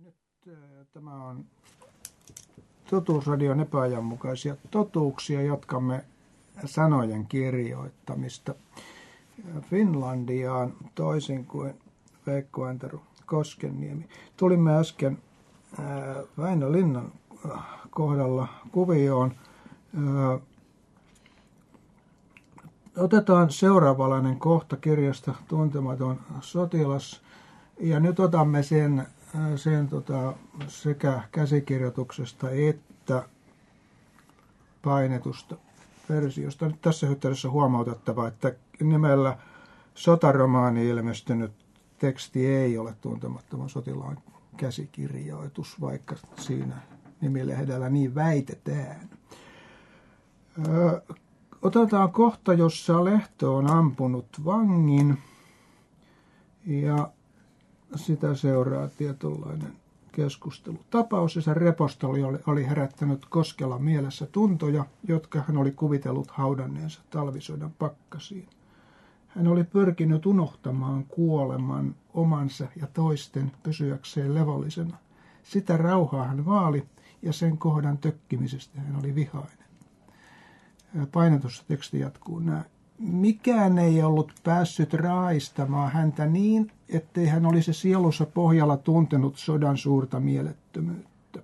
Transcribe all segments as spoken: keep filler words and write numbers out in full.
Nyt tämä on Totuusradion epäajanmukaisia totuuksia. Jatkamme sanojen kirjoittamista Finlandiaan toisin kuin Veikko Antero Koskenniemi. Tulimme äsken Väinö Linnan kohdalla kuvioon. Otetaan seuraavalainen kohta kirjasta Tuntematon sotilas. Ja nyt otamme sen, sen tota, sekä käsikirjoituksesta että painetusta versiosta. Nyt tässä yhteydessä huomautettava, että nimellä sotaromaani ilmestynyt teksti ei ole Tuntemattoman sotilaan käsikirjoitus, vaikka siinä nimilehdellä niin väitetään. Ö, otetaan kohta, jossa Lehto on ampunut vangin ja sitä seuraa tietynlainen keskustelu. Tapaus ja sen repostoli oli, oli herättänyt Koskelan mielessä tuntoja, jotka hän oli kuvitellut haudanneensa talvisodan pakkasiin. Hän oli pyrkinyt unohtamaan kuoleman omansa ja toisten pysyäkseen levollisena. Sitä rauhaa hän vaali ja sen kohdan tökkimisestä hän oli vihainen. Painetussa teksti jatkuu näin. Mikään ei ollut päässyt raistamaan häntä niin, ettei hän olisi sielunsa pohjalla tuntenut sodan suurta mielettömyyttä.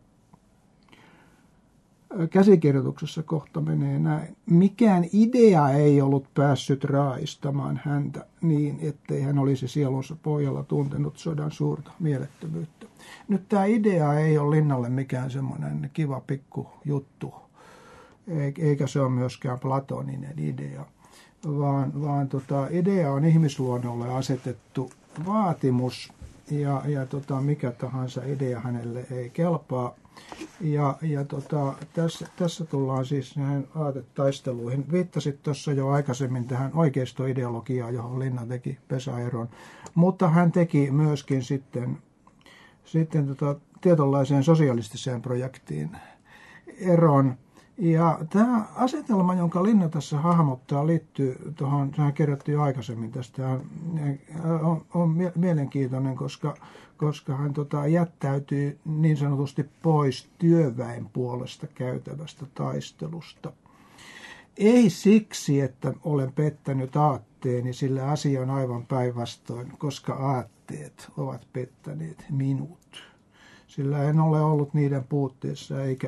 Käsikirjoituksessa kohta menee näin. Mikään idea ei ollut päässyt raistamaan häntä niin, ettei hän olisi sielunsa pohjalla tuntenut sodan suurta mielettömyyttä. Nyt tämä idea ei ole Linnalle mikään semmoinen kiva pikku juttu, eikä se ole myöskään platoninen idea. Vaan, vaan tota, idea on ihmisluonnolle asetettu vaatimus ja, ja tota, mikä tahansa idea hänelle ei kelpaa. Ja, ja tota, tässä, tässä tullaan siis näihin aatetaisteluihin. Viittasit tuossa jo aikaisemmin tähän oikeistoideologiaan, johon Linna teki pesäeron, mutta hän teki myöskin sitten, sitten tota, tietynlaiseen sosialistiseen projektiin eron. Ja tämä asetelma, jonka Linna tässä hahmottaa, liittyy tuohon, sehän kirjoitti jo aikaisemmin tästä, on, on mielenkiintoinen, koska, koska hän tota, jättäytyy niin sanotusti pois työväen puolesta käytävästä taistelusta. Ei siksi, että olen pettänyt aatteeni, sillä asia on aivan päinvastoin, koska aatteet ovat pettäneet minut. Sillä en ole ollut niiden puutteessa eikä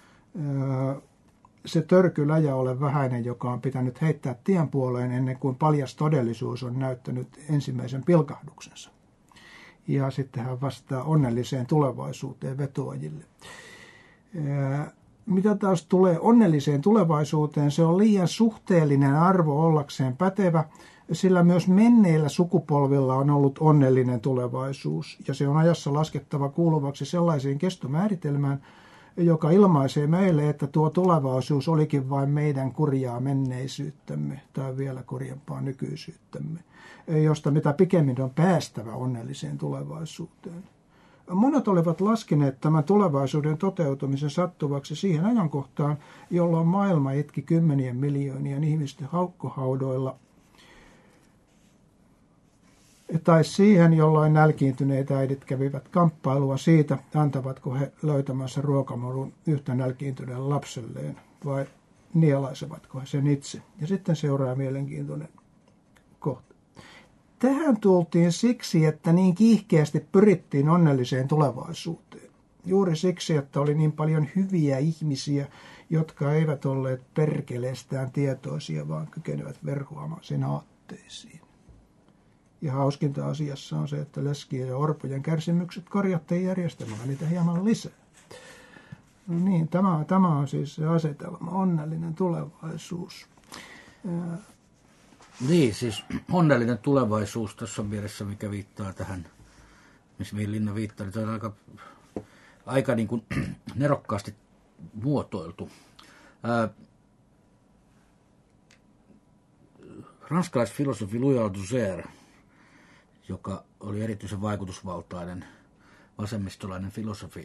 se törkyläjä ole vähäinen, joka on pitänyt heittää tien puoleen ennen kuin paljas todellisuus on näyttänyt ensimmäisen pilkahduksensa. Ja sitten hän vastaa onnelliseen tulevaisuuteen vetoajille. Mitä taas tulee onnelliseen tulevaisuuteen, se on liian suhteellinen arvo ollakseen pätevä, sillä myös menneillä sukupolvilla on ollut onnellinen tulevaisuus, ja se on ajassa laskettava kuuluvaksi sellaiseen kestomääritelmään, joka ilmaisee meille, että tuo tulevaisuus olikin vain meidän kurjaa menneisyyttämme tai vielä kurjempaa nykyisyyttämme, josta mitä pikemmin on päästävä onnelliseen tulevaisuuteen. Monet olivat laskeneet tämän tulevaisuuden toteutumisen sattuvaksi siihen ajankohtaan, jolloin maailma itki kymmenien miljoonien ihmisten haukkohaudoilla, tai siihen, jolloin nälkiintyneet äidit kävivät kamppailua siitä, antavatko he löytämänsä ruokamorun yhtä nälkiintyneelle lapselleen vai nielaisevatko he sen itse. Ja sitten seuraa mielenkiintoinen kohta. Tähän tultiin siksi, että niin kiihkeästi pyrittiin onnelliseen tulevaisuuteen. Juuri siksi, että oli niin paljon hyviä ihmisiä, jotka eivät olleet perkeleestään tietoisia, vaan kykenevät verhoamaan sen aatteisiin. Ja hauskinta asiassa on se, että leskien ja orpojen kärsimykset korjattiin järjestämällä niitä hieman lisää. No niin, tämä, tämä on siis se asetelma, onnellinen tulevaisuus. Ja niin, siis onnellinen tulevaisuus tässä mielessä, mikä viittaa tähän, mihin Linna viittaa, niin on aika, aika niin kuin nerokkaasti muotoiltu. Ää, ranskalaisfilosofi Louis Althusser, joka oli erityisen vaikutusvaltainen vasemmistolainen filosofi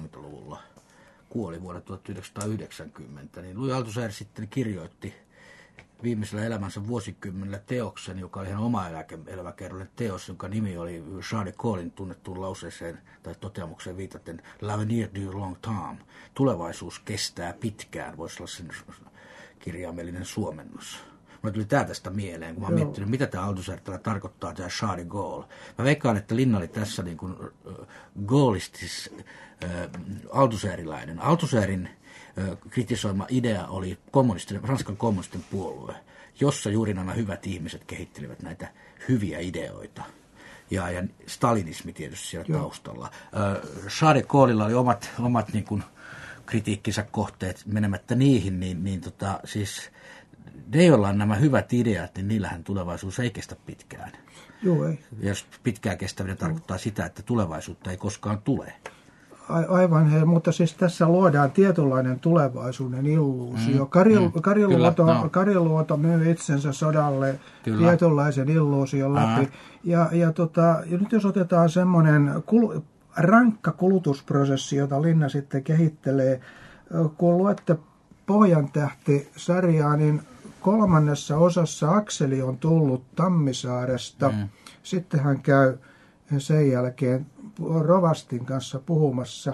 tuhatyhdeksänsataaseitsemänkymmentäluvulla, kuoli vuonna tuhatyhdeksänsataayhdeksänkymmentä, niin Louis Althusser sitten kirjoitti viimeisellä elämänsä vuosikymmenellä teoksen, joka oli ihan oma elämäkerrallinen teos, jonka nimi oli Charles de Gaullen tunnettuun lauseeseen tai toteamukseen viitaten L'avenir du long temps. Tulevaisuus kestää pitkään, voisi olla sen kirjaimellinen suomennos. Mulle tuli tää tästä mieleen, kun mä oon miettinyt, mitä tämä Althusser tarkoittaa, tämä Charles de Gaulle. Mä veikkaan, että Linna oli tässä niin kuin äh, gaullistis äh, althuserilainen. Althusserin äh, kritisoima idea oli kommunistinen, Ranskan kommunistinen puolue, jossa juuri nämä hyvät ihmiset kehittelivät näitä hyviä ideoita. Ja, ja stalinismi tietysti siellä Joo. taustalla. Äh, Charles de Gaullella oli omat, omat niin kuin kritiikkinsä kohteet, menemättä niihin, niin, niin tota, siis ne, joilla on nämä hyvät ideat, niin niillähän tulevaisuus ei kestä pitkään. Joo, ei. Jos pitkään kestävyyden tarkoittaa sitä, että tulevaisuutta ei koskaan tule. A- aivan, he, mutta siis tässä luodaan tietynlainen tulevaisuuden illuusio. Mm, Kari, mm, Kariluoto, no. Kariluoto myy itsensä sodalle kyllä. tietynlaisen illuusion läpi. Ää. Ja, ja, tota, ja nyt jos otetaan semmoinen kul- rankka kulutusprosessi, jota Linna sitten kehittelee, kun luette Pohjantähti-sarjaa, niin kolmannessa osassa Akseli on tullut Tammisaaresta. Mm. Sitten hän käy sen jälkeen rovastin kanssa puhumassa.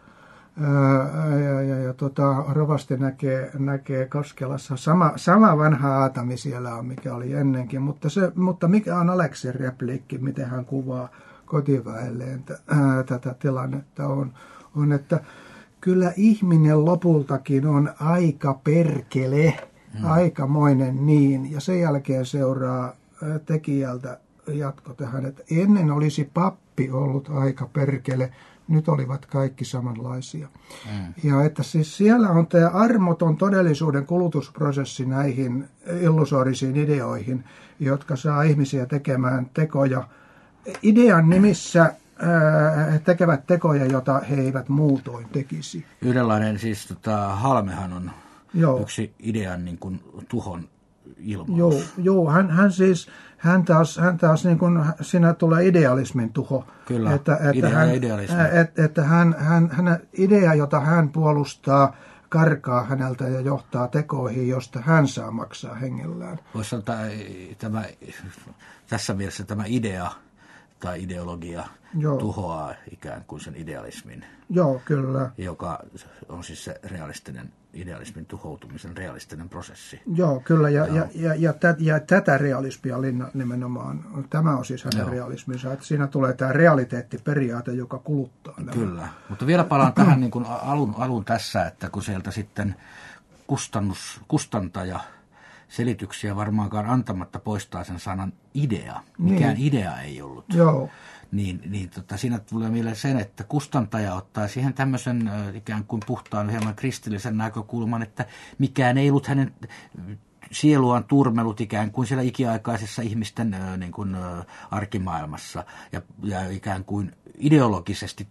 Ää, ja, ja, ja tota, rovasti näkee, näkee Koskelassa. Sama, sama vanha Aatami siellä on, mikä oli ennenkin. Mutta, se, mutta mikä on Aleksin repliikki, miten hän kuvaa kotiväelleen ää, tätä tilannetta on, on, että kyllä ihminen lopultakin on aika perkele. Hmm. Aikamoinen niin, ja sen jälkeen seuraa tekijältä jatko tähän, että ennen olisi pappi ollut aika perkele, nyt olivat kaikki samanlaisia. Hmm. Ja että siis siellä on tämä armoton todellisuuden kulutusprosessi näihin illusorisiin ideoihin, jotka saa ihmisiä tekemään tekoja. Idean nimissä he tekevät tekoja, jota he eivät muutoin tekisi. Yhdenlainen siis tota, Halmehan on Joo. yksi idean niin kuin, tuhon ilmaus. Joo, joo hän, hän siis, hän taas, hän taas niin kuin, siinä tulee idealismin tuho. Kyllä, että, että idea hän, ja idealismi. Että, että hän, hän, hän, idea, jota hän puolustaa, karkaa häneltä ja johtaa tekoihin, josta hän saa maksaa hengellään. Voisi sanoa, tämä, tässä mielessä tämä idea tai ideologia Joo. tuhoaa ikään kuin sen idealismin. Joo, kyllä. Joka on siis se realistinen, idealismin tuhoutumisen realistinen prosessi. Joo, kyllä. Ja, ja, ja, ja, tä, ja tätä realismia Linna nimenomaan, tämä on siis hänen Joo. realisminsa, että siinä tulee tämä realiteettiperiaate, joka kuluttaa. Kyllä, mutta vielä palaan tähän niin kuin alun, alun tässä, että kun sieltä sitten kustannus, kustantaja selityksiä varmaankaan antamatta poistaa sen sanan idea. Mikään niin. idea ei ollut. Joo. Niin, niin tota, siinä tulee mieleen sen, että kustantaja ottaa siihen tämmöisen äh, ikään kuin puhtaan hieman kristillisen näkökulman, että mikään ei ollut hänen sieluaan turmelut ikään kuin siellä ikiaikaisessa ihmisten äh, niin kuin, äh, arkimaailmassa ja, ja ikään kuin ideologisesti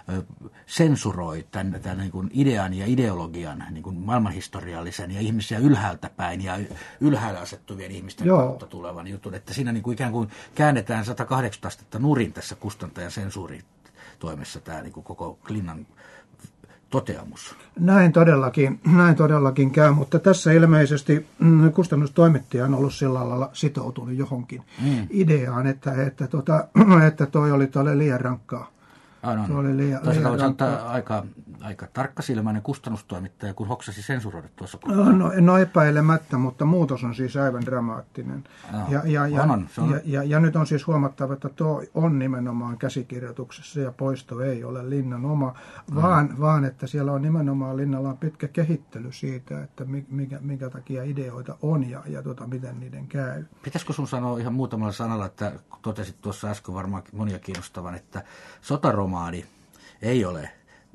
sensuroi tämän, tämän niin kuin idean ja ideologian niin kuin maailmanhistoriallisen ja ihmisiä ylhäältä päin ja ylhäällä asettuvien ihmisten Joo. kautta tulevan jutun. Että siinä niin kuin ikään kuin käännetään sata kahdeksankymmentä astetta nurin tässä kustantajan sensuuritoimessa tämä niin kuin koko Linnan toteamus. Näin todellakin, näin todellakin käy, mutta tässä ilmeisesti mm, kustannustoimittaja on ollut sillä lailla sitoutunut johonkin mm. ideaan, että, että, tota, että toi oli tolle liian rankkaa. Aivan. Toisaalta voisi antaa aika, aika tarkkasilmäinen kustannustoimittaja, kun hoksasi sensuroida tuossa kohtaa. No, no epäilemättä, mutta muutos on siis aivan dramaattinen. No, ja, ja, ja, on, on, on. Ja, ja, ja nyt on siis huomattava, että tuo on nimenomaan käsikirjoituksessa ja poisto ei ole Linnan oma, vaan, mm. vaan että siellä on nimenomaan Linnalla on pitkä kehittely siitä, että mikä, mikä takia ideoita on ja, ja tota, miten niiden käy. Pitäisikö sun sanoa ihan muutamalla sanalla, että totesit tuossa äsken varmaan monia kiinnostavan, että sotaromaani ei ole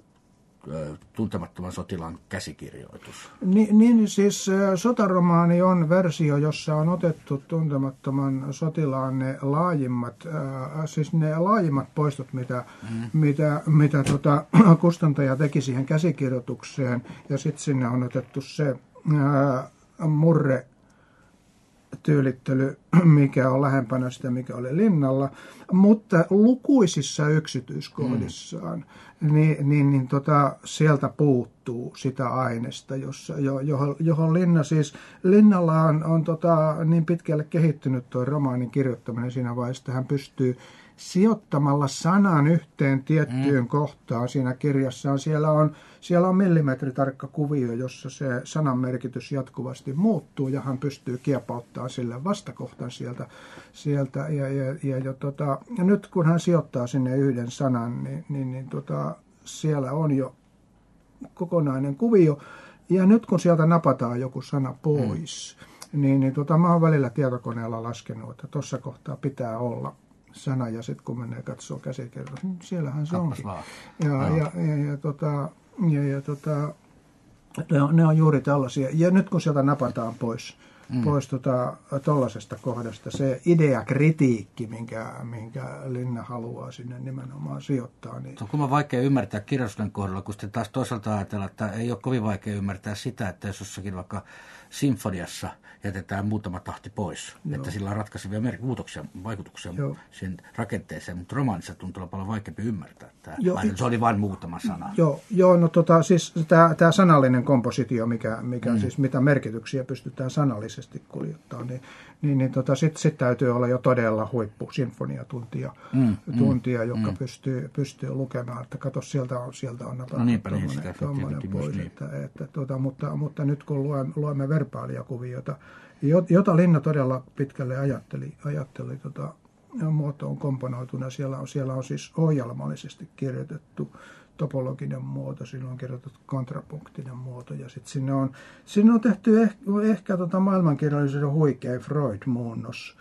ö, tuntemattoman sotilaan käsikirjoitus. Ni, niin siis sotaromaani on versio, jossa on otettu tuntemattoman sotilaan ne laajimmat, äh, siis ne laajimmat poistot, mitä, mm. mitä, mitä tota, kustantaja teki siihen käsikirjoitukseen, ja sitten sinne on otettu se äh, murre tyylittely, mikä on lähempänä sitä, mikä oli Linnalla, mutta lukuisissa yksityiskohdissaan mm. niin, niin, niin tota, sieltä puuttuu sitä aineesta, jossa, jo, johon, johon Linna siis, Linnalla on, on tota, niin pitkälle kehittynyt tuo romaanin kirjoittaminen siinä vaiheessa, että hän pystyy sijoittamalla sanan yhteen tiettyyn mm. kohtaan siinä kirjassaan. Siellä on, siellä on millimetritarkka kuvio, jossa se sanan merkitys jatkuvasti muuttuu ja hän pystyy kiepauttamaan sille vastakohtan sieltä. sieltä. Ja, ja, ja, ja, tota, ja nyt kun hän sijoittaa sinne yhden sanan, niin, niin, niin tota, siellä on jo kokonainen kuvio. Ja nyt kun sieltä napataan joku sana pois, mm. niin, niin tota, mä oon välillä tietokoneella laskenut, että tuossa kohtaa pitää olla sana, ja sitten kun menee katsoo käsikirjoitusta, niin siellähän se onkin. Ja, no. ja, ja, ja, tota, ja, ja tota, ne, on, ne on juuri tällaisia. Ja nyt kun sieltä napataan pois, mm. pois tota, tollaisesta kohdasta, se ideakritiikki, minkä, minkä Linna haluaa sinne nimenomaan sijoittaa. Niin... Se on kumman vaikea ymmärtää kirjallisuuden kohdalla, kun sitten taas toisaalta ajatellaan, että ei ole kovin vaikea ymmärtää sitä, että jos jossakin vaikka sinfoniassa jätetään muutama tahti pois, Joo. että sillä on ratkaisevia mer- muutoksia, vaikutuksia Joo. sen rakenteeseen, mutta romaanissa tuntuu olla paljon vaikeampi ymmärtää. Tämä. Joo, se oli vain muutama sana. Joo, joo no tota, siis tämä sanallinen kompositio, mikä, mikä mm. siis mitä merkityksiä pystytään sanallisesti kuljettamaan, niin, niin, niin tota, sitten sit täytyy olla jo todella huippu sinfoniatuntia, mm, tuntia, mm, joka mm. pystyy, pystyy lukemaan, että kato, sieltä on, sieltä on napattu no tuommoinen pois. Niin. Että, että, tota, mutta, mutta nyt kun luemme, luemme verbaaliakuviota, jota Linna todella pitkälle ajatteli, ajatteli tota, muotoon komponoituna. Siellä on, siellä on siis ohjelmallisesti kirjoitettu topologinen muoto, siinä on kirjoitettu kontrapunktinen muoto, ja sitten sinne on, sinne on tehty ehkä, ehkä tota maailmankirjallisuuden huikea Freud-muunnos.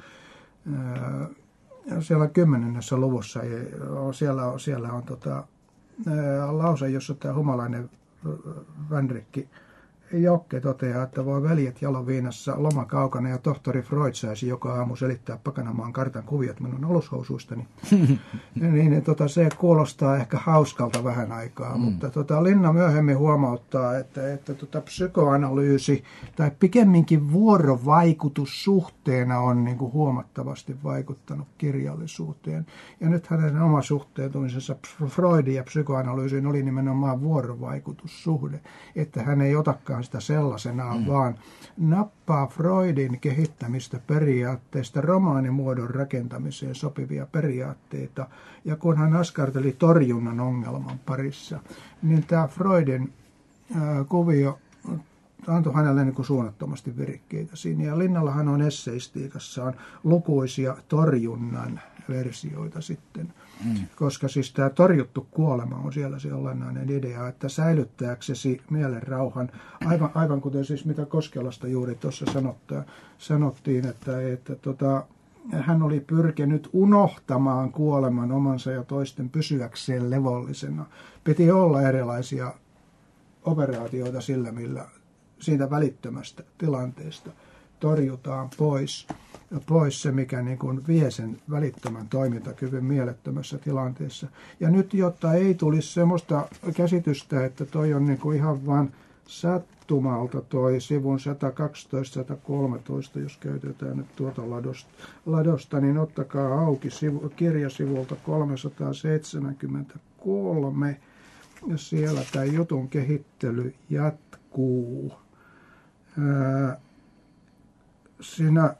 Siellä kymmenennessä luvussa siellä on, siellä on tota, lause, jossa tämä humalainen Vänrikki Jokke toteaa, että voi veljet jaloviinassa loma kaukana ja tohtori Freud saisi joka aamu selittää Pakanamaan kartan kuviot minun alushousuistani. niin, tota, se kuulostaa ehkä hauskalta vähän aikaa, mm. mutta tota, Linna myöhemmin huomauttaa, että, että tota, psykoanalyysi tai pikemminkin vuorovaikutus suhteena on niin kuin huomattavasti vaikuttanut kirjallisuuteen. Ja nyt hänen oma suhteutumisensa Freudin ja psykoanalyysiin oli nimenomaan vuorovaikutussuhde, että hän ei otakaan sitä sellaisenaan, mm. vaan nappaa Freudin kehittämistä periaatteista romaanimuodon rakentamiseen sopivia periaatteita. Ja kun hän askarteli torjunnan ongelman parissa, niin tämä Freudin ää, kuvio antoi hänelle niin kuin suunnattomasti virikkeitä siinä. Ja Linnallahan on esseistiikassaan lukuisia torjunnan versioita sitten. Mm. Koska siis tämä torjuttu kuolema on siellä se olennainen idea, että säilyttääksesi mielen rauhan, aivan, aivan kuten siis mitä Koskelasta juuri tuossa sanottiin, että, että tota, hän oli pyrkinyt unohtamaan kuoleman omansa ja toisten pysyäkseen levollisena. Piti olla erilaisia operaatioita sillä, millä siitä välittömästä tilanteesta torjutaan pois, pois se, mikä niin kuin vie sen välittömän toimintakyvyn mielettömässä tilanteessa. Ja nyt, jotta ei tulisi semmoista käsitystä, että toi on niin kuin ihan vaan sattumalta toi sivun sata kaksitoista sata kolmetoista, jos käytetään nyt tuota ladosta, ladosta niin ottakaa auki sivu, kirjasivulta kolmesataaseitsemänkymmentäkolme, ja siellä tämä jutun kehittely jatkuu. Ää, siinä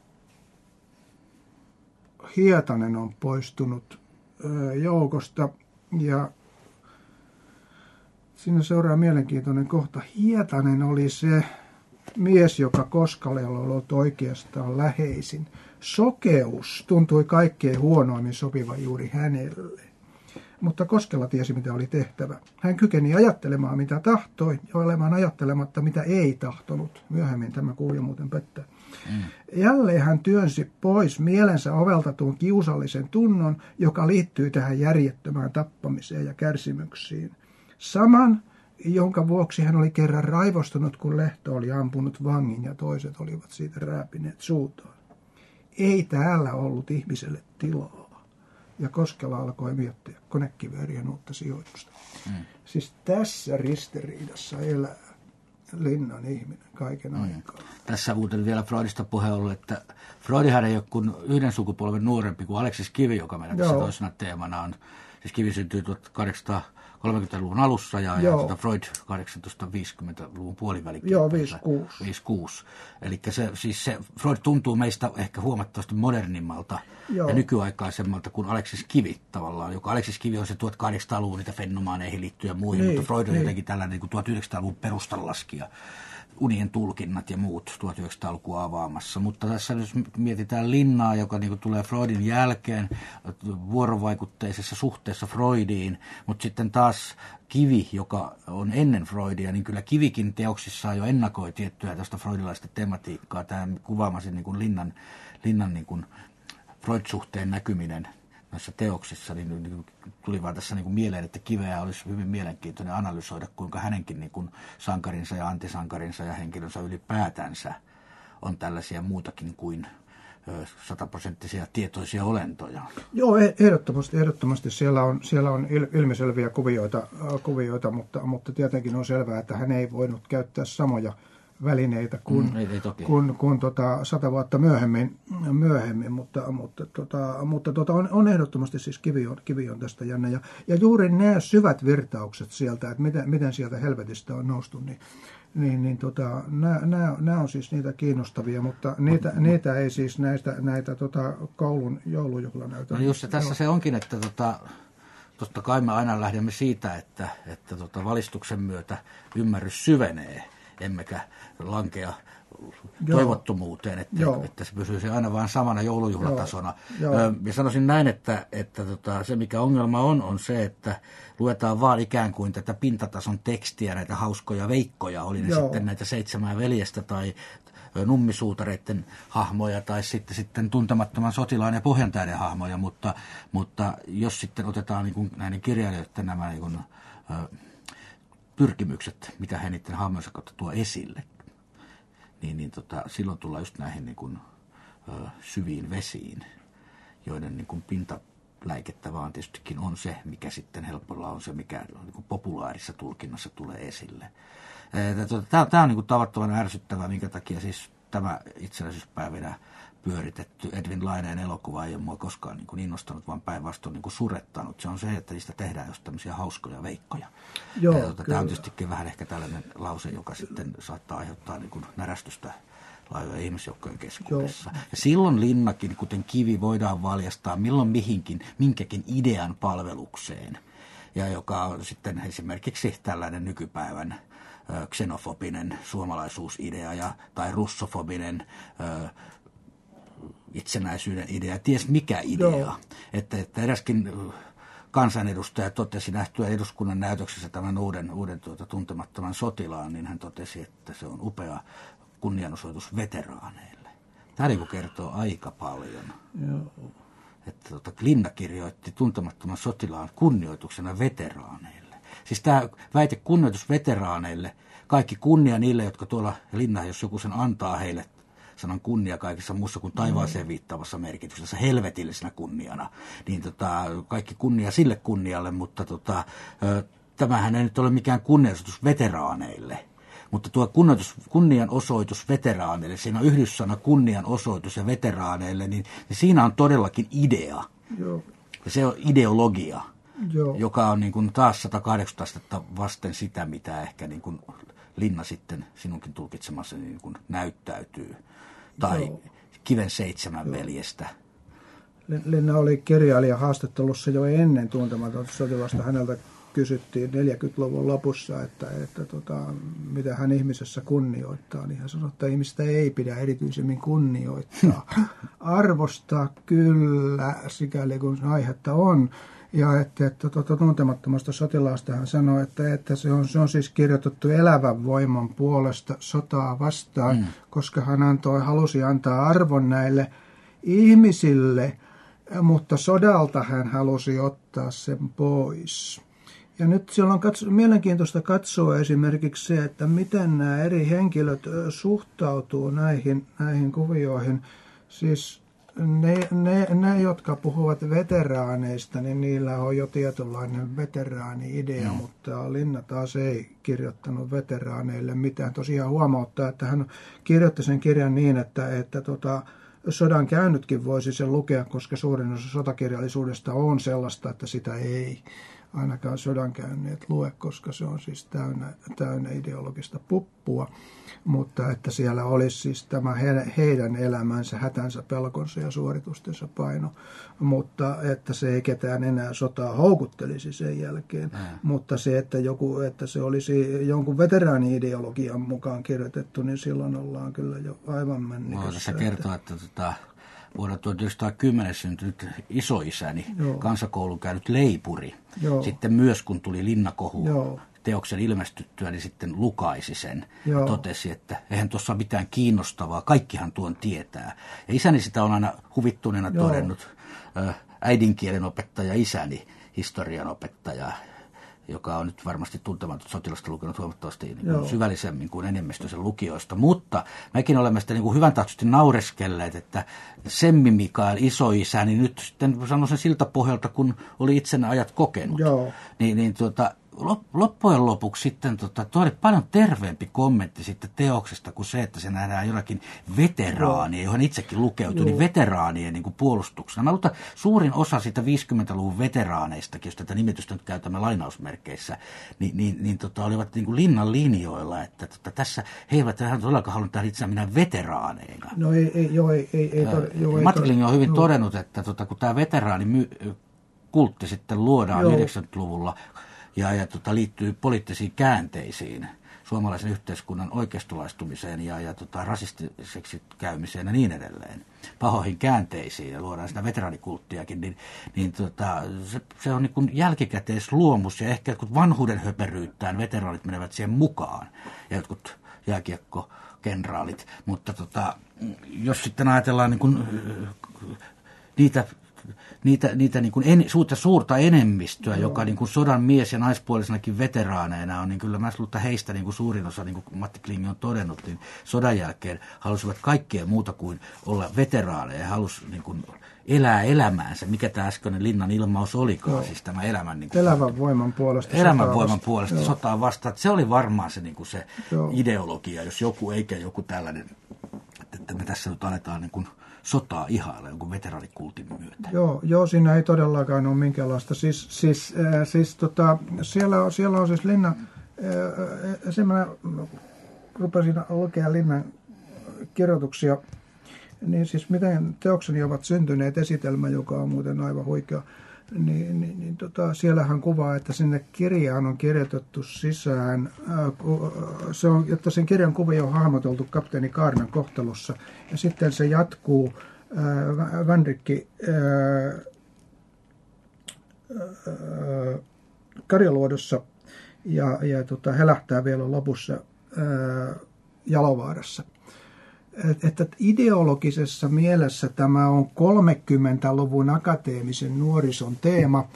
Hietanen on poistunut ää, joukosta ja siinä seuraa mielenkiintoinen kohta. Hietanen oli se mies, joka Koskalle oli ollut oikeastaan läheisin. Sokeus tuntui kaikkein huonoimmin sopiva juuri hänelle. Mutta Koskela tiesi, mitä oli tehtävä. Hän kykeni ajattelemaan, mitä tahtoi, ja olemaan ajattelematta, mitä ei tahtonut. Myöhemmin tämä kuvio muuten pettää. Mm. Jälleen hän työnsi pois mielensä ovelta tuon kiusallisen tunnon, joka liittyy tähän järjettömään tappamiseen ja kärsimyksiin. Saman, jonka vuoksi hän oli kerran raivostunut, kun Lehto oli ampunut vangin ja toiset olivat siitä rääpineet suutaan. Ei täällä ollut ihmiselle tilaa. Ja Koskela alkoi miettiä konekiväärien uutta sijoitusta. Mm. Siis tässä ristiriidassa elää. Linnan ihminen kaiken mm. aikaa. Tässä muuten vielä Freudista puhe ollut, että Freudihan ei ole kuin yhden sukupolven nuorempi kuin Aleksis Kivi, joka meidän tässä toisena teemana on. Siis Kivi syntyi tuhatkahdeksansataakolmekymmentäluvun alussa ja, ja tuota Freud tuhatkahdeksansataaviisikymmentäluvun puoliväliin. Joo, viisikymmentäkuusi. Eli se, siis se Freud tuntuu meistä ehkä huomattavasti modernimmalta Joo. ja nykyaikaisemmalta kuin Aleksis Kivi tavallaan, joka Aleksis Kivi on se tuhatkahdeksansataaluvun niitä fenomaaneihin liittyy ja muihin, niin, mutta Freud on niin. jotenkin tällainen niin kuin tuhatyhdeksänsataaluvun perustanlaskija. Unien tulkinnat ja muut tuhatyhdeksänsataalukua avaamassa. Mutta tässä jos mietitään Linnaa, joka niin kuin tulee Freudin jälkeen vuorovaikutteisessa suhteessa Freudiin, mutta sitten taas Kivi, joka on ennen Freudia, niin kyllä Kivikin teoksissaan jo ennakoi tiettyä tästä freudilaista tematiikkaa. Tämä kuvaamasi niin kuin Linnan, Linnan niin kuin Freud-suhteen näkyminen näissä teoksissa, niin, niin tuli vaan tässä niin kuin mieleen, että Kiveä olisi hyvin mielenkiintoinen analysoida, kuinka hänenkin niin kuin sankarinsa ja antisankarinsa ja henkilönsä ylipäätänsä on tällaisia muutakin kuin sataprosenttisia tietoisia olentoja. Joo, ehdottomasti, ehdottomasti siellä on, siellä on ilmiselviä kuvioita, kuvioita mutta, mutta tietenkin on selvää, että hän ei voinut käyttää samoja välineitä kuin, mm, ei, ei kuin, kuin tota, sata vuotta myöhemmin, myöhemmin mutta, mutta, tota, mutta tota, on, on ehdottomasti siis kivi on, kivi on tästä jännä. Ja, ja juuri nämä syvät virtaukset sieltä, että miten, miten sieltä helvetistä on noustu, niin, niin, niin tota, nämä, nämä, nämä on siis niitä kiinnostavia, mutta niitä, mm, niitä ei siis näistä, näitä tota, koulun joulujuhlanäytä. No just se, tässä se onkin, että tota, totta kai me aina lähdemme siitä, että, että tota, valistuksen myötä ymmärrys syvenee. Emmekä lankea Joo. toivottomuuteen, että, että se pysyisi aina vain samana joulujuhlatasona. Joo. Joo. Ja sanoisin näin, että, että tota, se mikä ongelma on, on se, että luetaan vaan ikään kuin tätä pintatason tekstiä, näitä hauskoja veikkoja, oli ne Joo. sitten näitä seitsemää veljestä tai nummisuutareiden hahmoja tai sitten, sitten tuntemattoman sotilaan ja pohjantäiden hahmoja, mutta, mutta jos sitten otetaan niin kuin näiden kirjailijoiden nämä niin kuin, pyrkimykset, mitä he niiden hahmojensa kautta tuo esille, niin, niin tota, silloin tullaan just näihin niin kuin, ö, syviin vesiin, joiden niin kuin pintaläikettä vaan tietystikin on se, mikä sitten helpolla on se, mikä niin kuin populaarissa tulkinnassa tulee esille. Tämä on niin kuin tavattoman ärsyttävää, minkä takia siis tämä itsenäisyyspäivinä pyöritetty Edwin Laineen elokuva ei ole mua koskaan niin kuin innostanut, vaan päinvastoin niin kuin surettanut. Se on se, että niistä tehdään just tämmöisiä hauskoja veikkoja. Joo, ja, tämä on tietystikin vähän ehkä tällainen lause, joka sitten saattaa aiheuttaa niin kuin närästystä laajoja ihmisjoukkojen keskuudessa. Joo. Ja silloin Linnakin, kuten Kivi, voidaan valjastaa milloin mihinkin, minkäkin idean palvelukseen. Ja joka on sitten esimerkiksi tällainen nykypäivän ö, xenofobinen suomalaisuusidea ja, tai russofobinen ö, itsenäisyyden idea, ties mikä idea. Että, että eräskin kansanedustaja totesi nähtyä eduskunnan näytöksessä tämän uuden, uuden tuota, tuntemattoman sotilaan, niin hän totesi, että se on upea kunnianosoitus veteraaneille. Tämä niin kertoo aika paljon. Joo. Että tuota, Linna kirjoitti tuntemattoman sotilaan kunnioituksena veteraaneille. Siis tämä väite kunnioitus veteraaneille, kaikki kunnia niille, jotka tuolla, Linna, jos joku sen antaa heille, sanan kunnia kaikessa muussa kuin taivaaseen viittaavassa merkityksessä, helvetillisenä kunniana, niin tota, kaikki kunnia sille kunnialle, mutta tota, tämähän ei nyt ole mikään kunnianosoitus veteraaneille. Mutta tuo kunnianosoitus veteraaneille, siinä on yhdyssana kunnianosoitus ja veteraaneille, niin, niin siinä on todellakin idea. Joo. Ja se on ideologia, Joo. joka on niin kuin taas sata kahdeksankymmentä astetta vasten sitä, mitä ehkä niin kuin Linna sitten sinunkin tulkitsemassa niin kuin näyttäytyy. Tai Joo. Kiven seitsemän Joo. veljestä. Linna oli kirjailija haastattelussa jo ennen Tuntematonta sotilasta. Häneltä kysyttiin neljäkymmentäluvun lopussa, että, että tota, mitä hän ihmisessä kunnioittaa. Niin hän sanoi, että ihmistä ei pidä erityisemmin kunnioittaa. Arvostaa kyllä, sikäli kun aihetta on. Ja että, että tuota, Tuntemattomasta sotilaasta hän sanoi, että, että se, on, se on siis kirjoitettu elävän voiman puolesta sotaa vastaan, mm. koska hän antoi, halusi antaa arvon näille ihmisille, mutta sodalta hän halusi ottaa sen pois. Ja nyt siellä on katso, mielenkiintoista katsoa esimerkiksi se, että miten nämä eri henkilöt suhtautuu näihin, näihin kuvioihin. Siis ne, ne, ne, jotka puhuvat veteraaneista, niin niillä on jo tietynlainen veteraani-idea, mm. mutta Linna taas ei kirjoittanut veteraaneille mitään. Tosiaan huomauttaa, että hän kirjoitti sen kirjan niin, että, että tota, sodan käynytkin voisi sen lukea, koska suurin osa sotakirjallisuudesta on sellaista, että sitä ei ainakaan sodan käyneet lue, koska se on siis täynnä, täynnä ideologista puppua, mutta että siellä olisi siis tämä he, heidän elämänsä, hätänsä, pelkonsa ja suoritustensa paino, mutta että se ei ketään enää sotaa houkuttelisi sen jälkeen, mm. mutta se, että, joku, että se olisi jonkun veteraani-ideologian mukaan kirjoitettu, niin silloin ollaan kyllä jo aivan männikässä. Voisi kertoa, että, että tota... vuonna tuhatyhdeksänsataakymmenen syntynyt isoisäni, Joo. kansakoulun käynyt leipuri. Joo. Sitten myös kun tuli Linnakohu Joo. teoksen ilmestyttyä, niin sitten lukaisi sen Joo. ja totesi, että eihän tuossa ole mitään kiinnostavaa, kaikkihan tuon tietää. Ja isäni sitä on aina huvittuneena Joo. todennut, äidinkielen opettaja isäni, historian opettaja, joka on nyt varmasti tuntematon sotilasta lukenut huomattavasti niin kuin syvällisemmin kuin enemmistö sen lukijoista. Mutta mekin olemme sitä niin kuin hyvän tahtoisesti naureskelleet, että Semmi Mikael, isoisä, niin nyt sitten sanon sen siltä pohjalta, kun oli itsenä ajat kokenut. Joo. Niin, niin tuota, loppujen lopuksi sitten tota, tuo oli paljon terveempi kommentti sitten teoksesta kuin se, että se nähdään jollakin veteraania, johon itsekin lukeutui, Joo. niin veteraanien niin kuin puolustuksena. Mä luulen, suurin osa siitä viisikymmentäluvun veteraaneistakin, jos tätä nimitystä nyt käytämme lainausmerkeissä, niin, niin, niin tota, olivat niin kuin Linnan linjoilla, että tota, tässä he eivät todellakaan halunnut tehdä itseään minä veteraaneina. No ei, ei, joo, ei, ei, ei, tod- joo, ei Matti Kling on hyvin joo. todennut, että tota, kun tämä veteraani my- kultti sitten luodaan joo. yhdeksänkymmentäluvulla, ja, ja tota, liittyy poliittisiin käänteisiin, suomalaisen yhteiskunnan oikeistolaistumiseen ja, ja tota, rasistiseksi käymiseen ja niin edelleen, pahoihin käänteisiin ja luodaan sitä veteraanikulttiakin, niin, niin tota, se, se on niin kuin jälkikäteisluomus ja ehkä jotkut vanhuuden höperyyttään veteraanit menevät siihen mukaan ja jotkut jääkiekkokenraalit, mutta tota, jos sitten ajatellaan niin kuin, niitä niitä, niitä niin kuin en, suurta, suurta enemmistöä, Joo. joka niin kuin sodan mies- ja naispuolisenakin veteraaneina on, niin kyllä mä luulen, että heistä niin kuin suurin osa, niin kuin Matti Kling on todennut, niin sodan jälkeen halusivat kaikkea muuta kuin olla veteraaneja ja halusi niin kuin elää elämäänsä, mikä tämä äskeinen Linnan ilmaus olikaan, Joo. siis tämä elämän... Niin kuin, elämän voiman puolesta. Elämän voiman puolesta Joo. sotaa vastaan. Että se oli varmaan se, niin kuin se ideologia, jos joku eikä joku tällainen, että me tässä nyt aletaan niin kuin sotaa ihailla jonkun veteraanikultin myötä. Joo, joo, siinä ei todellakaan ole minkäänlaista. Siis, siis, äh, siis tota, siellä, on, siellä on siis Linna, äh, semmoinen, rupesin lukea Linnan kirjoituksia, niin siis miten teokseni ovat syntyneet, esitelmä, joka on muuten aivan huikea, niin, niin, niin tota, siellähän kuvaa, että sinne kirjaan on kirjoitettu sisään, äh, se on, että sen kirjan kuvia on hahmoteltu kapteeni Kaarnan kohtelussa, ja sitten se jatkuu äh, Vänrikki äh, äh, Karjaluodossa, ja, ja tota, helähtää vielä lopussa äh, Jalovaarassa. Että ideologisessa mielessä tämä on kolmekymmentäluvun akateemisen nuorison teema.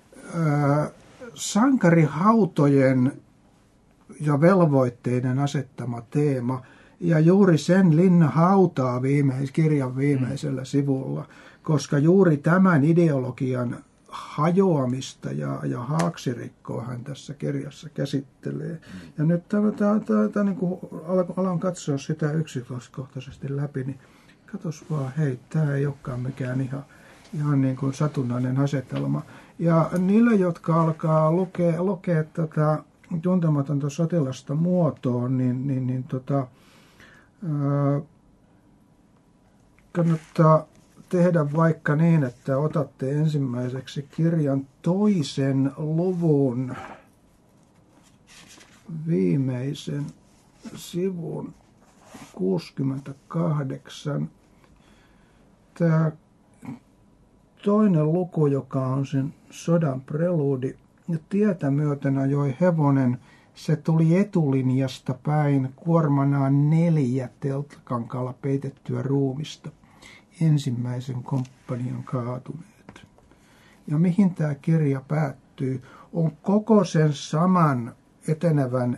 Sankarihautojen ja velvoitteiden asettama teema. Ja juuri sen Linna hautaa viimeis, kirjan viimeisellä sivulla, koska juuri tämän ideologian hajoamista ja, ja haaksirikkoa hän tässä kirjassa käsittelee. Ja nyt tämä, niin kun alan katsoa sitä yksityiskohtaisesti läpi, niin katos vaan, hei, tämä ei olekaan mikään ihan, ihan niin kuin satunnainen asetelma. Ja niille, jotka alkaa lukea, lukea tätä tuntematonta sotilasta muotoon, niin, niin, niin tota, ää, kannattaa tehdä vaikka niin, että otatte ensimmäiseksi kirjan toisen luvun viimeisen sivun kuusikymmentäkahdeksan. Tämä toinen luku, joka on sen sodan preluudi, ja tietä myöten ajoi hevonen, se tuli etulinjasta päin kuormanaan neljä telttakankaalla peitettyä ruumista. Ensimmäisen komppanian kaatuneet. Ja mihin tämä kirja päättyy, on koko sen saman etenevän,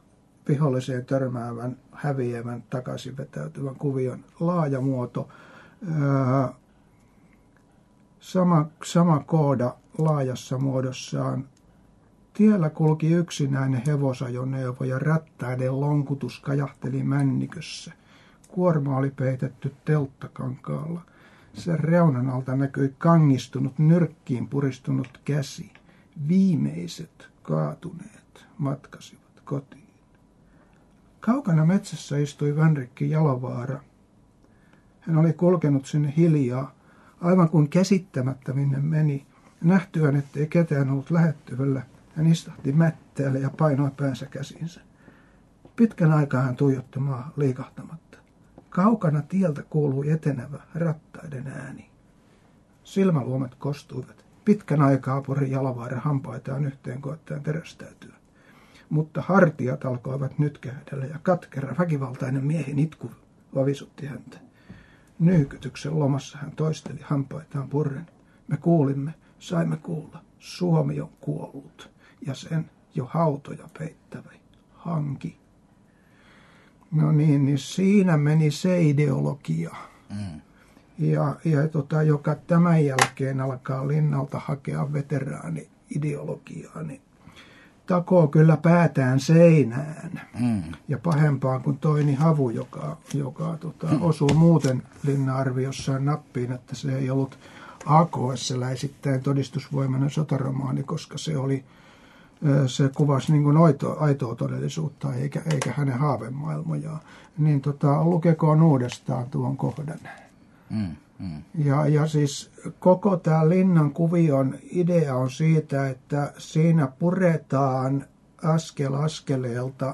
viholliseen törmäävän, häviävän, takaisin vetäytyvän kuvion laaja muoto. Ää, sama, sama kooda laajassa muodossaan. Tiellä kulki yksinäinen hevosajoneuvo ja rattaiden lonkutus kajahteli männikössä. Kuorma oli peitetty telttakankaalla. Sen reunan alta näkyi kangistunut, nyrkkiin puristunut käsi. Viimeiset kaatuneet matkasivat kotiin. Kaukana metsässä istui Vänrikki Jalovaara. Hän oli kulkenut sinne hiljaa, aivan kuin käsittämättä minne meni. Nähtyään, ettei ketään ollut lähettyvällä, hän istahti mättäälle ja painoi päänsä käsiinsä. Pitkän aikaa hän tuijotti maahan liikahtamatta. Kaukana tieltä kuului etenevä rattaiden ääni. Silmäluomet kostuivat. Pitkän aikaa puri Jalovaara hampaitaan yhteen koettaen terästäytyä. Mutta hartiat alkoivat nytkähdellä ja katkera väkivaltainen miehen itku vavisutti häntä. Nyykytyksen lomassa hän toisteli hampaitaan purren. Me kuulimme, saimme kuulla, Suomi on kuollut ja sen jo hautoja peittävä hanki. No niin, niin siinä meni se ideologia, mm. ja, ja tota, joka tämän jälkeen alkaa Linnalta hakea veteraani-ideologiaa, niin takoo kyllä päätään seinään. Mm. Ja pahempaan kuin Toini Havu, joka, joka tota, mm. osuu muuten Linna-arviossaan nappiin, että se ei ollut A K S-läisittäin todistusvoimainen sotaromaani, koska se oli se kuvasi niin kuin aitoa, aitoa todellisuutta eikä, eikä hänen haavemaailmojaan. Niin tota, lukekoon uudestaan tuon kohdan. Mm, mm. Ja, ja siis koko tämä Linnan kuvion idea on siitä, että siinä puretaan askel askeleelta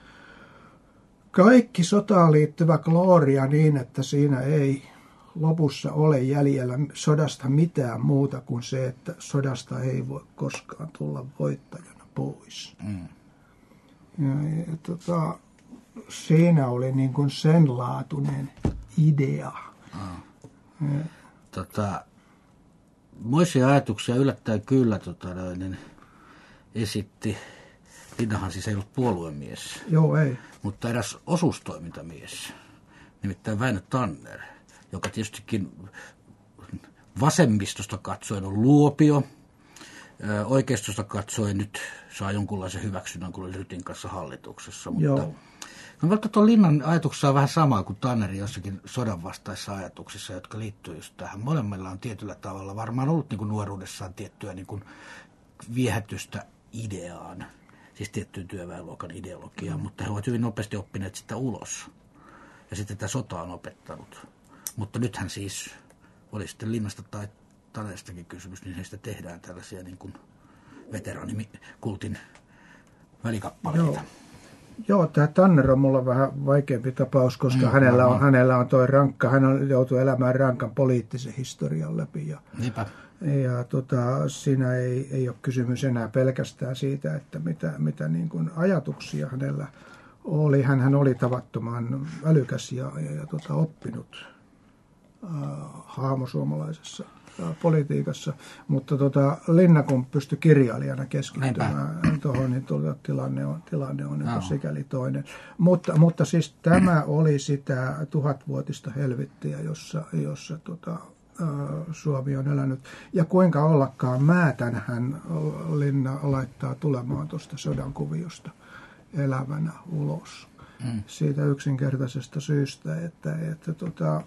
kaikki sotaan liittyvä glooria niin, että siinä ei lopussa ole jäljellä sodasta mitään muuta kuin se, että sodasta ei voi koskaan tulla voittajana pois. Mm. Ja, ja, tota, siinä oli niin kuin sen laatuinen idea. Mm. Ja, tota, moisia ajatuksia yllättäen kyllä tota, niin esitti. Linnahan siis ei ollut puoluemies. Joo, ei. Mutta eräs osuustoimintamies, nimittäin Väinö Tanner, joka tietystikin vasemmistosta katsoen on luopio, oikeistosta katsoen nyt saa jonkunlaisen hyväksynnän, kun oli Rytin kanssa hallituksessa. Mutta Joo. No, mutta tuon Linnan ajatuksessa on vähän samaa kuin Tannerin jossakin sodan vastaissa ajatuksissa, jotka liittyy just tähän. Molemmilla on tietyllä tavalla varmaan ollut niin kuin nuoruudessaan tiettyä niin kuin viehätystä ideaan, siis tiettyyn työväenluokan ideologiaan, mm. mutta he ovat hyvin nopeasti oppineet sitä ulos. Ja sitten tätä sota on opettanut. Mutta nythän siis, oli sitten Linnasta tai Taneristakin kysymys, niin heistä tehdään tällaisia niin kuin veteraanikultin välikappaleita. Joo. Joo, tämä Tanner on mulla vähän vaikeampi tapaus, koska mm, hänellä, on, varmaan. hänellä on toi rankka, hän on joutunut elämään rankan poliittisen historian läpi. Ja, Niinpä. ja tota, siinä ei, ei ole kysymys enää pelkästään siitä, että mitä, mitä niin kuin ajatuksia hänellä oli. Hänhän oli tavattoman älykäs ja, ja, ja tota, oppinut äh, hahmo suomalaisessa äh, politiikassa, mutta tota, Linna kun pystyi kirjailijana keskittymään tuohon, niin tuota, tilanne on, tilanne on no. sikäli toinen. Mutta, mutta siis tämä oli sitä tuhatvuotista helvettiä, jossa, jossa tota, äh, Suomi on elänyt. Ja kuinka ollakaan määtänhän Linna laittaa tulemaan tuosta sodan kuviosta elävänä ulos. Mm. Siitä yksinkertaisesta syystä, että, että tota,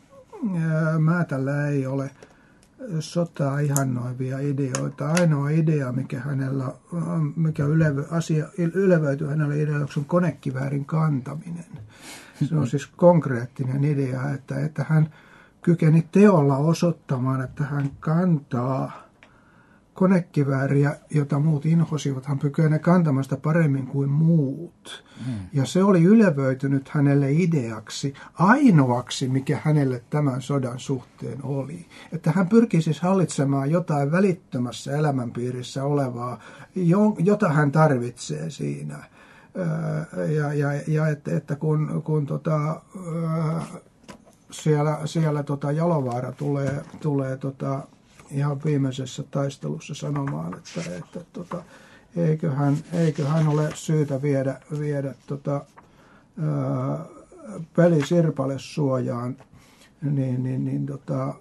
Määtällä ei ole sotaa ihannoivia ideoita. Ainoa idea, mikä hänellä mikä ylevö, asia, ylevöityy hänellä ideaksi, on konekiväärin kantaminen. Se on siis konkreettinen idea, että, että hän kykeni teolla osoittamaan, että hän kantaa konekivääriä, jota muut inhosivat. Hän kykenee kantamaan sitä paremmin kuin muut. Mm. Ja se oli ylevöitynyt hänelle ideaksi, ainoaksi, mikä hänelle tämän sodan suhteen oli. Että hän pyrki siis hallitsemaan jotain välittömässä elämänpiirissä olevaa, jota hän tarvitsee siinä. Ja, ja, ja että, että kun, kun tota, siellä, siellä tota Jalovaara tulee, tulee tota, ihan viimeisessä taistelussa sanomaan, että, että tota, eiköhän, eiköhän ole syytä viedä, viedä tota, ää, peli sirpalesuojaan niin, niin, niin tota,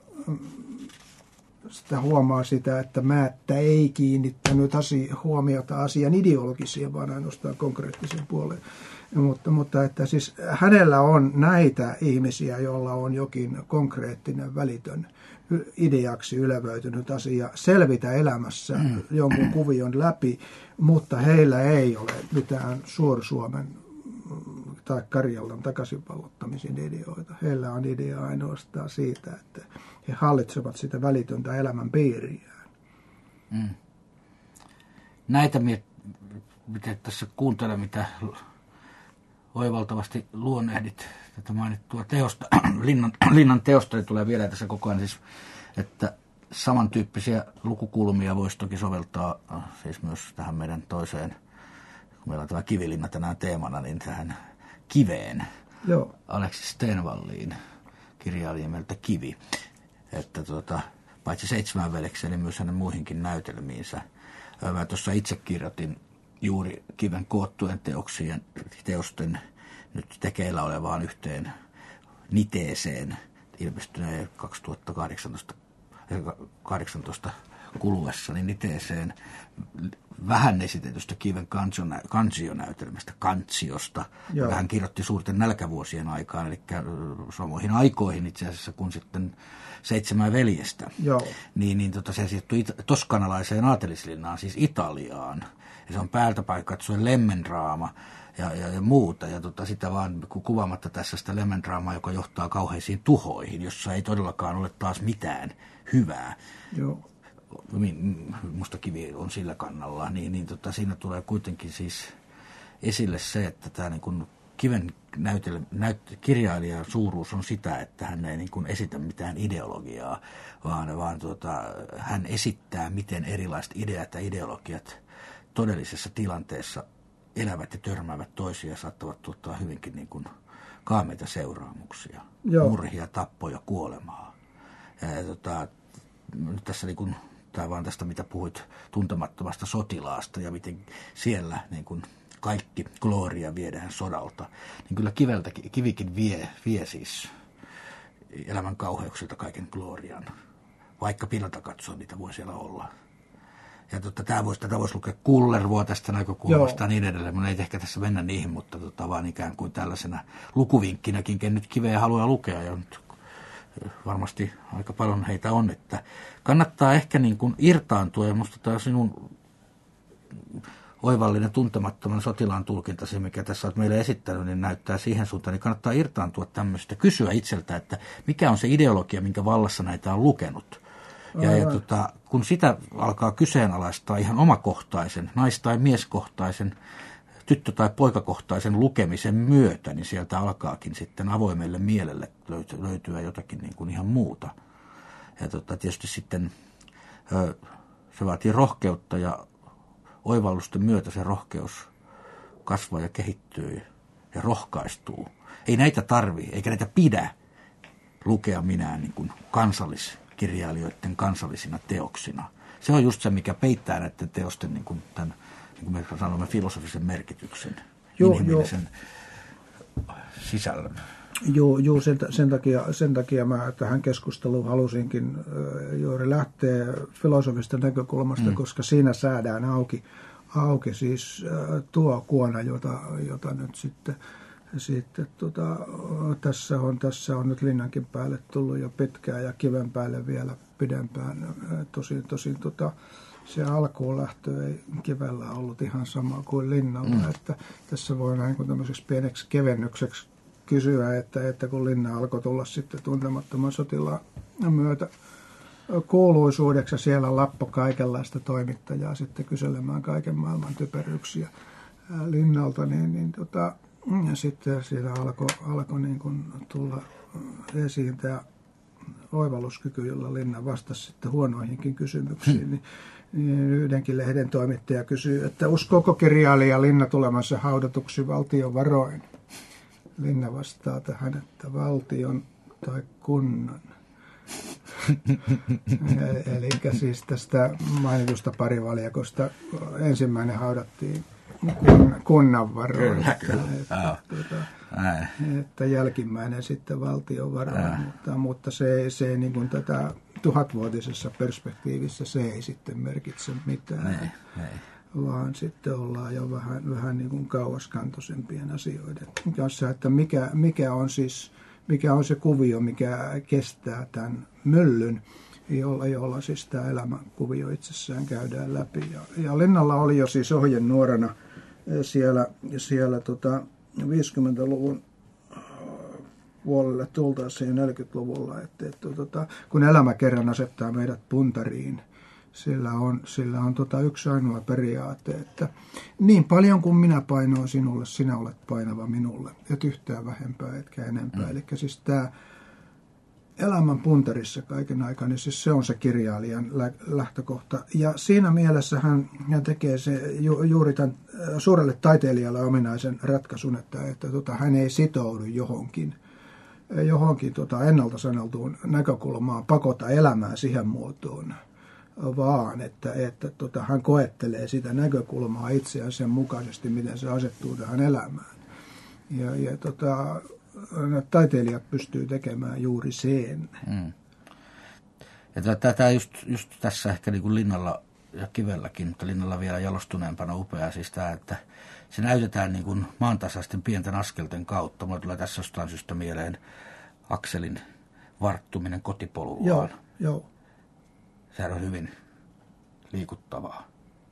sitä huomaa sitä, että Määttä ei kiinnittänyt asia, huomiota asian ideologisiin, vaan ainoastaan konkreettisen puoleen. Mutta, mutta että siis hänellä on näitä ihmisiä, joilla on jokin konkreettinen välitön ideaksi ylevöitynyt asia selvitä elämässä mm. jonkun kuvion läpi, mutta heillä ei ole mitään Suor-Suomen tai Karjalan takaisinvallottamisen ideoita. Heillä on idea ainoastaan siitä, että he hallitsevat sitä välitöntä elämän piiriään. Mm. Näitä mitä tässä kuuntelen, mitä oivaltavasti luonnehdit tätä mainittua teosta, Linnan, Linnan teosta, niin tulee vielä tässä koko ajan siis, että samantyyppisiä lukukulmia voisi toki soveltaa siis myös tähän meidän toiseen, kun meillä on tämä Kivilinna tänään teemana, niin tähän Kiveen, Joo. Aleksis Stenvalliin, kirjailija nimeltä Kivi, että tuota, paitsi Seitsemän veljekseen, niin myös hänen muihinkin näytelmiinsä. Mä tuossa itse kirjoitin juuri Kiven koottujen teoksien, teosten nyt tekeillä olevaan yhteen niteeseen ilmestyneen kaksituhattakahdeksantoista kuluessa, niin niteeseen vähän esitetystä Kiven kansionäytelmästä, Kantsiosta, joka hän kirjoitti suurten nälkävuosien aikaan, eli samoihin aikoihin itse asiassa kuin sitten Seitsemän veljestä. Joo. Niin, niin tota, se sijoittui toskanalaiseen aatelislinnaan, siis Italiaan. Ja se on päältä paikka katsoen lemmendraama ja, ja, ja muuta. Ja tota, sitä vaan kuvaamatta tässä sitä lemmendraamaa, joka johtaa kauheisiin tuhoihin, jossa ei todellakaan ole taas mitään hyvää. Joo. Musta Kivi on sillä kannalla, niin, niin tota, siinä tulee kuitenkin siis esille se, että tämä niin kuin Kiven näytele, näyt, kirjailijan suuruus on sitä, että hän ei niin kuin esitä mitään ideologiaa, vaan, vaan tuota, hän esittää, miten erilaiset ideat ja ideologiat todellisessa tilanteessa elävät ja törmäävät toisiaan ja saattavat tuottaa hyvinkin niin kuin kaameita seuraamuksia, Joo. murhia, tappoja, kuolemaa. Ja, ja, tota, nyt tässä niin kuin, tai vaan tästä, mitä puhuit tuntemattomasta sotilaasta ja miten siellä niin kuin kaikki glooria viedään sodalta, niin kyllä kiveltä, Kivikin vie, vie siis elämän kauheuksilta kaiken gloorian, vaikka pinnalta katsoa, mitä voi siellä olla. Ja tota, tämä voisi, tätä voisi lukea Kullervoa tästä näkökulmasta ja niin edelleen. Mun ei ehkä tässä mennä niihin, mutta tota, vaan ikään kuin tällaisena lukuvinkkinäkin, ken nyt Kiveä haluaa lukea, ja nyt varmasti aika paljon heitä on, että kannattaa ehkä niin kuin irtaantua, ja musta tämä sinun oivallinen tuntemattoman sotilaan tulkintasi, mikä tässä olet meille esittänyt, niin näyttää siihen suuntaan, niin kannattaa irtaantua tämmöistä, kysyä itseltä, että mikä on se ideologia, minkä vallassa näitä on lukenut. Ja, ja tota, kun sitä alkaa kyseenalaistaa ihan omakohtaisen, nais- tai mieskohtaisen, tyttö- tai poikakohtaisen lukemisen myötä, niin sieltä alkaakin sitten avoimelle mielelle löytyä, löytyä jotakin niin kuin ihan muuta. Ja tota, tietysti sitten ö, se vaatii rohkeutta ja oivallusten myötä se rohkeus kasvaa ja kehittyy ja rohkaistuu. Ei näitä tarvi, eikä näitä pidä lukea minään niin kuin kansalliskirjailijoiden kansallisina teoksina. Se on just se, mikä peittää näiden teosten, niin kuin tämän, niin kuin me sanomme, filosofisen merkityksen, joo, inhimillisen joo. sisällön. Joo, joo sen, sen, takia, sen takia mä tähän keskusteluun halusinkin juuri lähteä filosofista näkökulmasta, mm. koska siinä säädään auki, auki siis tuo kuona, jota, jota nyt sitten, sitten tota, tässä, on, tässä on nyt Linnankin päälle tullut jo pitkään ja Kiven päälle vielä pidempään. Tosin, tosin tota, se alkuun lähtö ei Kivellä ollut ihan sama kuin Linnalla, mm. että tässä voi näin kuin tämmöiseksi pieneksi kevennykseksi kysyä, että, että kun Linna alkoi tulla sitten tuntemattoman sotilaan myötä kuuluisuudeksi, siellä lappo kaikenlaista toimittajaa sitten kyselemään kaiken maailman typeryyksiä Linnalta, niin, niin tota, ja sitten siitä alkoi alko niin kuin tulla esiin tämä oivalluskyky, jolla Linna vastasi sitten huonoihinkin kysymyksiin, hmm. niin, niin yhdenkin lehden toimittaja kysyy, että uskooko kirjailija Linna tulemansa haudatuksi valtion varoin? Linna vastaa tähän, että valtion tai kunnan. Eli siis tästä mainitusta parivaljakosta ensimmäinen haudattiin kun, kunnan varoin. Kyllä, kyllä. Että, että, että jälkimmäinen sitten valtion varoin, mutta, mutta se, se niin kuin tätä tuhatvuotisessa perspektiivissä se ei sitten merkitse mitään. Ei, ei. Vaan sitten ollaan jo vähän, vähän niin kuin kauaskantoisempien asioiden kanssa, että mikä, mikä on siis, mikä on se kuvio, mikä kestää tämän myllyn, jolla, jolla siis tämä elämänkuvio itsessään käydään läpi. Ja, ja Linnalla oli jo siis ohjenuorana siellä, siellä tota viisikymmentäluvun puolelle tultaisiin neljäkymmentäluvulla, että, että tota, kun elämä kerran asettaa meidät puntariin, Sillä on, sillä on tota yksi ainoa periaate, että niin paljon kuin minä painoin sinulle, sinä olet painava minulle. Et yhtään vähempää, etkä enempää. Mm. Eli siis tämä elämän puntarissa kaiken aikaa, niin siis se on se kirjailijan lä- lähtökohta. Ja siinä mielessä hän, hän tekee se ju, juuri tämän suurelle taiteilijalle ominaisen ratkaisun, että, että tota, hän ei sitoudu johonkin, johonkin tota ennalta saneltuun näkökulmaan, pakota elämää siihen muotoon, vaan että, että tota, hän koettelee sitä näkökulmaa itseään sen mukaisesti, miten se asettuu tähän elämään. Ja, ja tota, taiteilijat pystyy tekemään juuri sen. Mm. Ja tätä just, just tässä ehkä niin kuin Linnalla ja Kivelläkin, mutta Linnalla vielä jalostuneempana upeaa siis tämä, että se näytetään niin kuin maantasaisten pienten askelten kautta. Mulle tulee tässä jostain syystä mieleen akselin varttuminen kotipolullaan. Joo, joo. Sehän on hyvin liikuttavaa,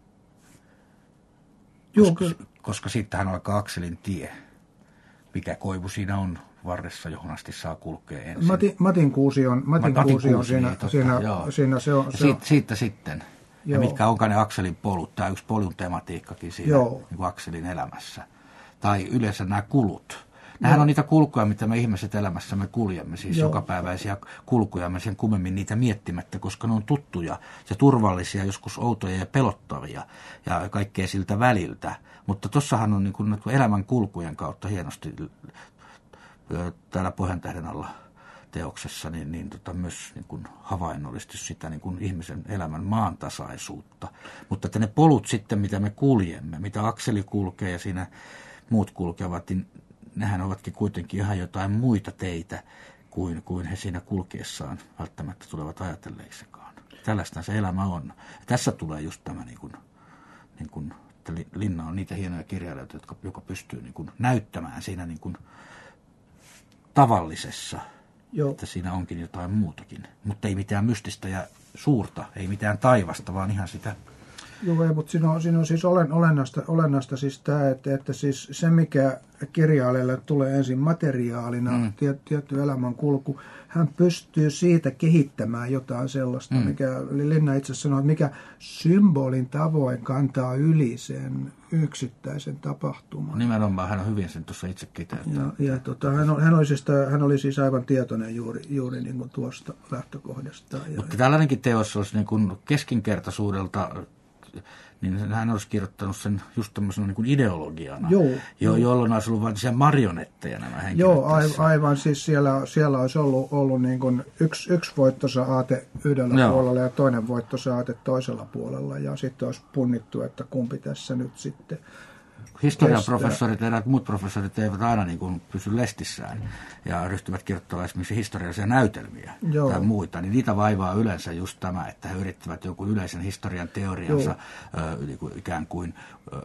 Joo, koska, koska siitähän alkaa akselin tie. Mikä koivu siinä on varressa, johon asti saa kulkea ensin. Matin, Matin kuusi on, Matin Matin kuusi on kuusi, siinä, totta, siinä, siinä se on. Se siitä, on. siitä sitten, ja mitkä onkaan ne akselin polut, tämä yksi polun tematiikkakin siinä niin akselin elämässä. Tai yleensä nämä kulut. Nämähän on niitä kulkuja, mitä me ihmiset elämässämme kuljemme, siis Joo. jokapäiväisiä kulkuja, me sen kummemmin niitä miettimättä, koska ne on tuttuja ja turvallisia, joskus outoja ja pelottavia ja kaikkea siltä väliltä. Mutta tossahan on niin kuin elämän kulkujen kautta hienosti täällä Pohjantähden alla teoksessa niin, niin tota, myös niin kuin havainnollisesti sitä niin kuin ihmisen elämän maantasaisuutta. Mutta että ne polut sitten, mitä me kuljemme, mitä akseli kulkee ja siinä muut kulkevat, niin nehän ovatkin kuitenkin ihan jotain muita teitä kuin, kuin he siinä kulkiessaan välttämättä tulevat ajatelleiksikaan. Tällaista se elämä on. Ja tässä tulee just tämä, niin kuin, niin kuin, että Linna on niitä hienoja kirjailijoita, jotka, joka pystyy niin kuin näyttämään siinä niin kuin tavallisessa, Joo. että siinä onkin jotain muutakin. Mutta ei mitään mystistä ja suurta, ei mitään taivasta, vaan ihan sitä. Joo, mutta siinä on, siinä on siis olen, olennaista, olennaista siis tämä, että, että siis se, mikä kirjailijalle tulee ensin materiaalina, mm. tiet, tietty elämän kulku, hän pystyy siitä kehittämään jotain sellaista, mm. mikä Linna itse sanoi, että mikä symbolin tavoin kantaa yli sen yksittäisen tapahtuman. Nimenomaan hän on hyvin sen tuossa itse kiteyttänyt. Ja, ja tota, hän, hän, oli siis, hän oli siis aivan tietoinen juuri, juuri niin kuin tuosta lähtökohdasta. Ja, mutta tällainenkin teos olisi niin kuin keskinkertaisuudelta, niin hän olisi kirjoittanut sen just tämmöisenä niin kuin ideologiana, Joo, jo, jolloin olisi ollut vain marionetteja nämä henkilöt. Joo, aivan, aivan. Siis siellä, siellä olisi ollut, ollut niin kuin yksi, yksi voittoisa aate yhdellä Joo. puolella ja toinen voittoisa aate toisella puolella. Ja sitten olisi punnittu, että kumpi tässä nyt sitten historian professorit ja eräät muut professorit eivät aina niin kuin pysy lestissään ja ryhtyvät kirjoittamaan esimerkiksi historiallisia näytelmiä Joo. tai muita, niin niitä vaivaa yleensä just tämä, että he yrittävät jonkun yleisen historian teoriansa ö, niin kuin ikään kuin ö,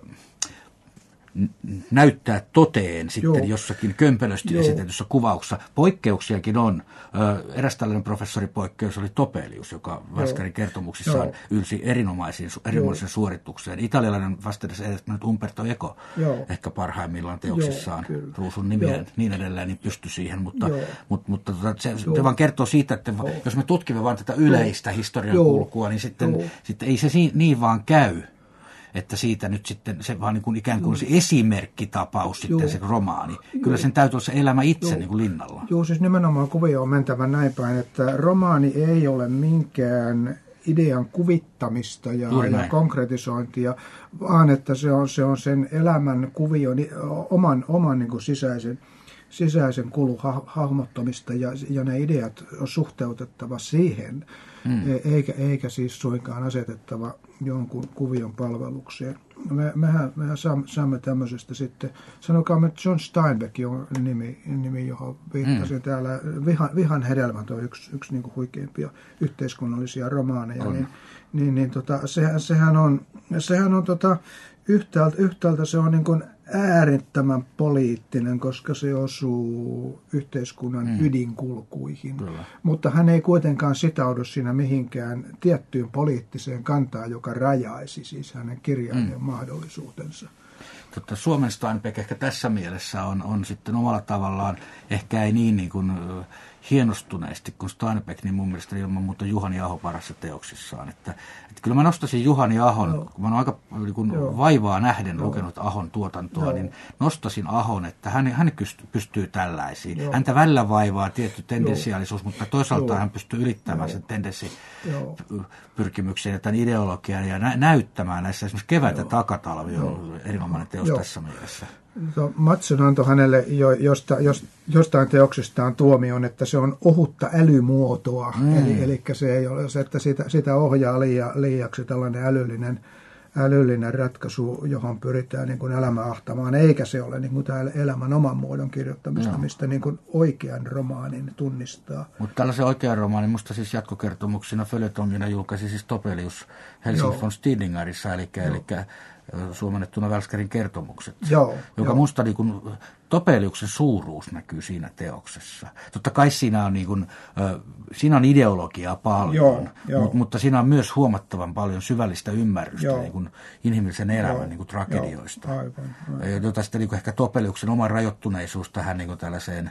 näyttää toteen sitten Joo. jossakin kömpelösti Joo. esitetyssä kuvauksessa. Poikkeuksiakin on. Eräs tällainen professoripoikkeus oli Topelius, joka Vaskarin kertomuksissaan Joo. ylsi erinomaisiin, erinomaisen suoritukseen. Italialainen vastedes edesmennyt Umberto Eco Joo. ehkä parhaimmillaan teoksissaan, Joo, Ruusun nimiä niin edelleen, niin pystyi siihen, mutta, mutta, mutta se, se vaan kertoo siitä, että Joo. jos me tutkimme vain tätä yleistä historian Joo. kulkua, niin sitten, sitten ei se niin vaan käy. Että siitä nyt sitten se vaan niin kuin ikään kuin se esimerkkitapaus sitten Joo. se romaani. Kyllä sen täytyy olla se elämä itse Joo. niin kuin Linnalla. Joo, siis nimenomaan kuvio on mentävä näin päin, että romaani ei ole minkään idean kuvittamista ja, ja konkretisointia, vaan että se on, se on sen elämän kuvion oman, oman niin kuin sisäisen, sisäisen kulun hahmottamista ja, ja ne ideat on suhteutettava siihen, mm. eikä, eikä siis suinkaan asetettava jonkun kuvion palvelukseen. Me, mehän, mehän saamme tämmöisestä sitten, sanokaamme John Steinbeck, johon nimi, nimi johon viittasin mm. täällä, Vihan, Vihan hedelmät on yksi, yksi niin kuin huikeimpia yhteiskunnallisia romaaneja, on. niin, niin, niin tota, sehän, sehän on, sehän on tota, yhtäältä, yhtäältä se on niin kuin äärettömän poliittinen, koska se osuu yhteiskunnan mm. ydinkulkuihin. Kyllä. Mutta hän ei kuitenkaan sitoudu siinä mihinkään tiettyyn poliittiseen kantaan, joka rajaisi siis hänen kirjailijan mm. mahdollisuutensa. Totta, Suomen Steinbeck ehkä tässä mielessä on, on sitten omalla tavallaan, ehkä ei niin, niin kuin hienostuneesti kuin Steinbeck, niin mun mielestä ilman muuta Juhani Aho parassa teoksissaan. Että, että kyllä mä nostaisin Juhani Ahon, no. kun mä oon aika niin kuin vaivaa nähden no. lukenut Ahon tuotantoa, no. niin nostaisin Ahon, että hän, hän pystyy tällaisiin. No. Häntä välillä vaivaa tietty tendenssiaalisuus, no. mutta toisaalta no. hän pystyy ylittämään no. sen tendenssipyrkimyksen ja tämän ideologian ja nä- näyttämään näissä esimerkiksi Kevät ja takatalvi on no. erinomainen teos no. tässä mielessä. Matson antoi hänelle jo, josta, jos, jostain teoksestaan tuomion, että se on ohutta älymuotoa, mm. eli, eli se ei ole se, että sitä, sitä ohjaa liia, liiaksi tällainen älyllinen, älyllinen ratkaisu, johon pyritään niin kuin elämä ahtamaan, eikä se ole niin kuin tämä elämän oman muodon kirjoittamista, no. mistä niin kuin oikean romaanin tunnistaa. Mutta tällaisen oikean romaanin, musta siis jatkokertomuksina följetonina julkaisi siis Topelius Helsing von Stidingerissa, eli, eli suomennettuna Välskärin kertomukset, joo, joka joo. musta niin kuin, Topeliuksen suuruus näkyy siinä teoksessa. Totta kai siinä on, niin kuin, siinä on ideologiaa paljon, joo, joo. Mutta, mutta siinä on myös huomattavan paljon syvällistä ymmärrystä niin kuin inhimillisen elämän niin kuin tragedioista, joo, aivan, aivan. jota sitten niin kuin ehkä Topeliuksen oma rajoittuneisuus tähän niin kuin tällaiseen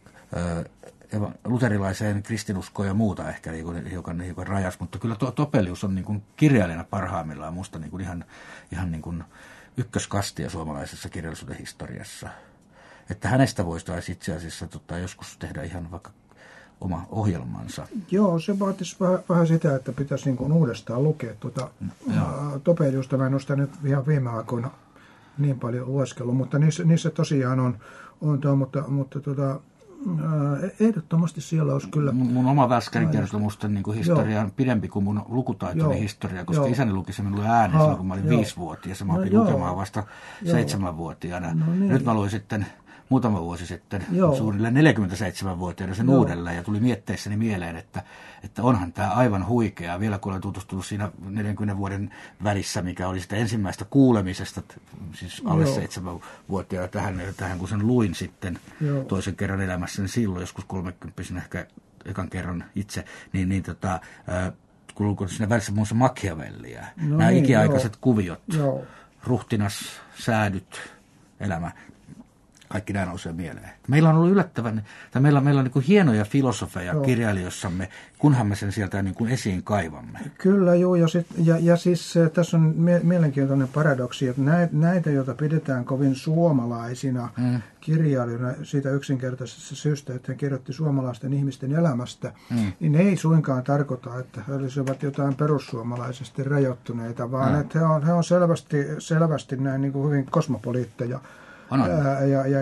luterilaiseen kristinuskoon ja muuta ehkä niin kuin, hiukan, hiukan rajas, mutta kyllä to, Topelius on niin kuin kirjailijana parhaimmillaan musta niin kuin ihan, ihan niin kuin ykköskastia suomalaisessa kirjallisuuden historiassa. Että hänestä voisi itse asiassa tota, joskus tehdä ihan vaikka oma ohjelmansa. Joo, se vaatisi vähän, vähän sitä, että pitäisi niin kuin uudestaan lukea tuota no, Topeliusta. Mä en ole sitä nyt ihan viime aikoina niin paljon lueskellut, mutta niissä, niissä tosiaan on, on tuo, mutta, mutta tuota, ehdottomasti siellä olisi kyllä. Mun, mun oma Välskärin kertomusten niin historia on pidempi kuin mun lukutaitoinen joo. historia, koska joo. isäni luki se minulle ääneen silloin, kun mä olin viisivuotias ja mä opin no, lukemaan vasta joo. seitsemänvuotiaana. No, niin. Nyt mä luin sitten muutama vuosi sitten joo. suunnilleen neljäkymmentäseitsemänvuotiaana sen joo. uudelleen ja tuli mietteissäni mieleen, että, että onhan tämä aivan huikeaa. Vielä kun olen tutustunut siinä neljänkymmenen vuoden välissä, mikä oli sitä ensimmäistä kuulemisesta, siis alle joo. seitsemänvuotiaana tähän, tähän, kun sen luin sitten joo. toisen kerran elämässäni silloin, joskus kolmekymppisenä ehkä ekan kerran itse, niin, niin tota, kun luin siinä välissä muun muassa Machiavellia, no nämä niin, ikiaikaiset joo. kuviot, joo. ruhtinas, säädyt, elämä. Kaikki nämä nousee mieleen. Meillä on ollut yllättävän, tai meillä, meillä on niin kuin hienoja filosofeja joo. kirjailijoissamme, kunhan me sen sieltä niin kuin esiin kaivamme. Kyllä, joo. Ja, sit, ja, ja siis tässä on mie- mielenkiintoinen paradoksi, että näitä, näitä joita pidetään kovin suomalaisina mm. kirjailijoina siitä yksinkertaisesta syystä, että he kirjoitti suomalaisten ihmisten elämästä, mm. niin ne ei suinkaan tarkoita, että he olisivat jotain perussuomalaisesti rajoittuneita, vaan mm. että he on, he on selvästi, selvästi näin niin kuin hyvin kosmopoliitteja. Ja, ja, ja,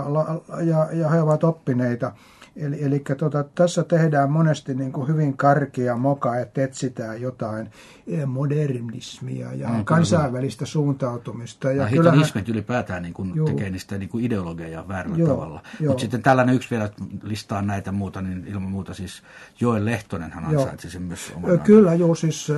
ja, ja he ovat oppineita. Eli, eli tota, tässä tehdään monesti niin kuin hyvin karkea moka, että etsitään jotain modernismia ja mm, kansainvälistä kyllä. suuntautumista. Ja hedonismit ylipäätään niin kuin tekee niistä niin kuin ideologiaa väärällä joo, tavalla. Mutta sitten tällainen yksi vielä listaa näitä muuta, niin ilman muuta siis Joel Lehtonenhan ansaitsi sen myös oman Kyllä, joo, siis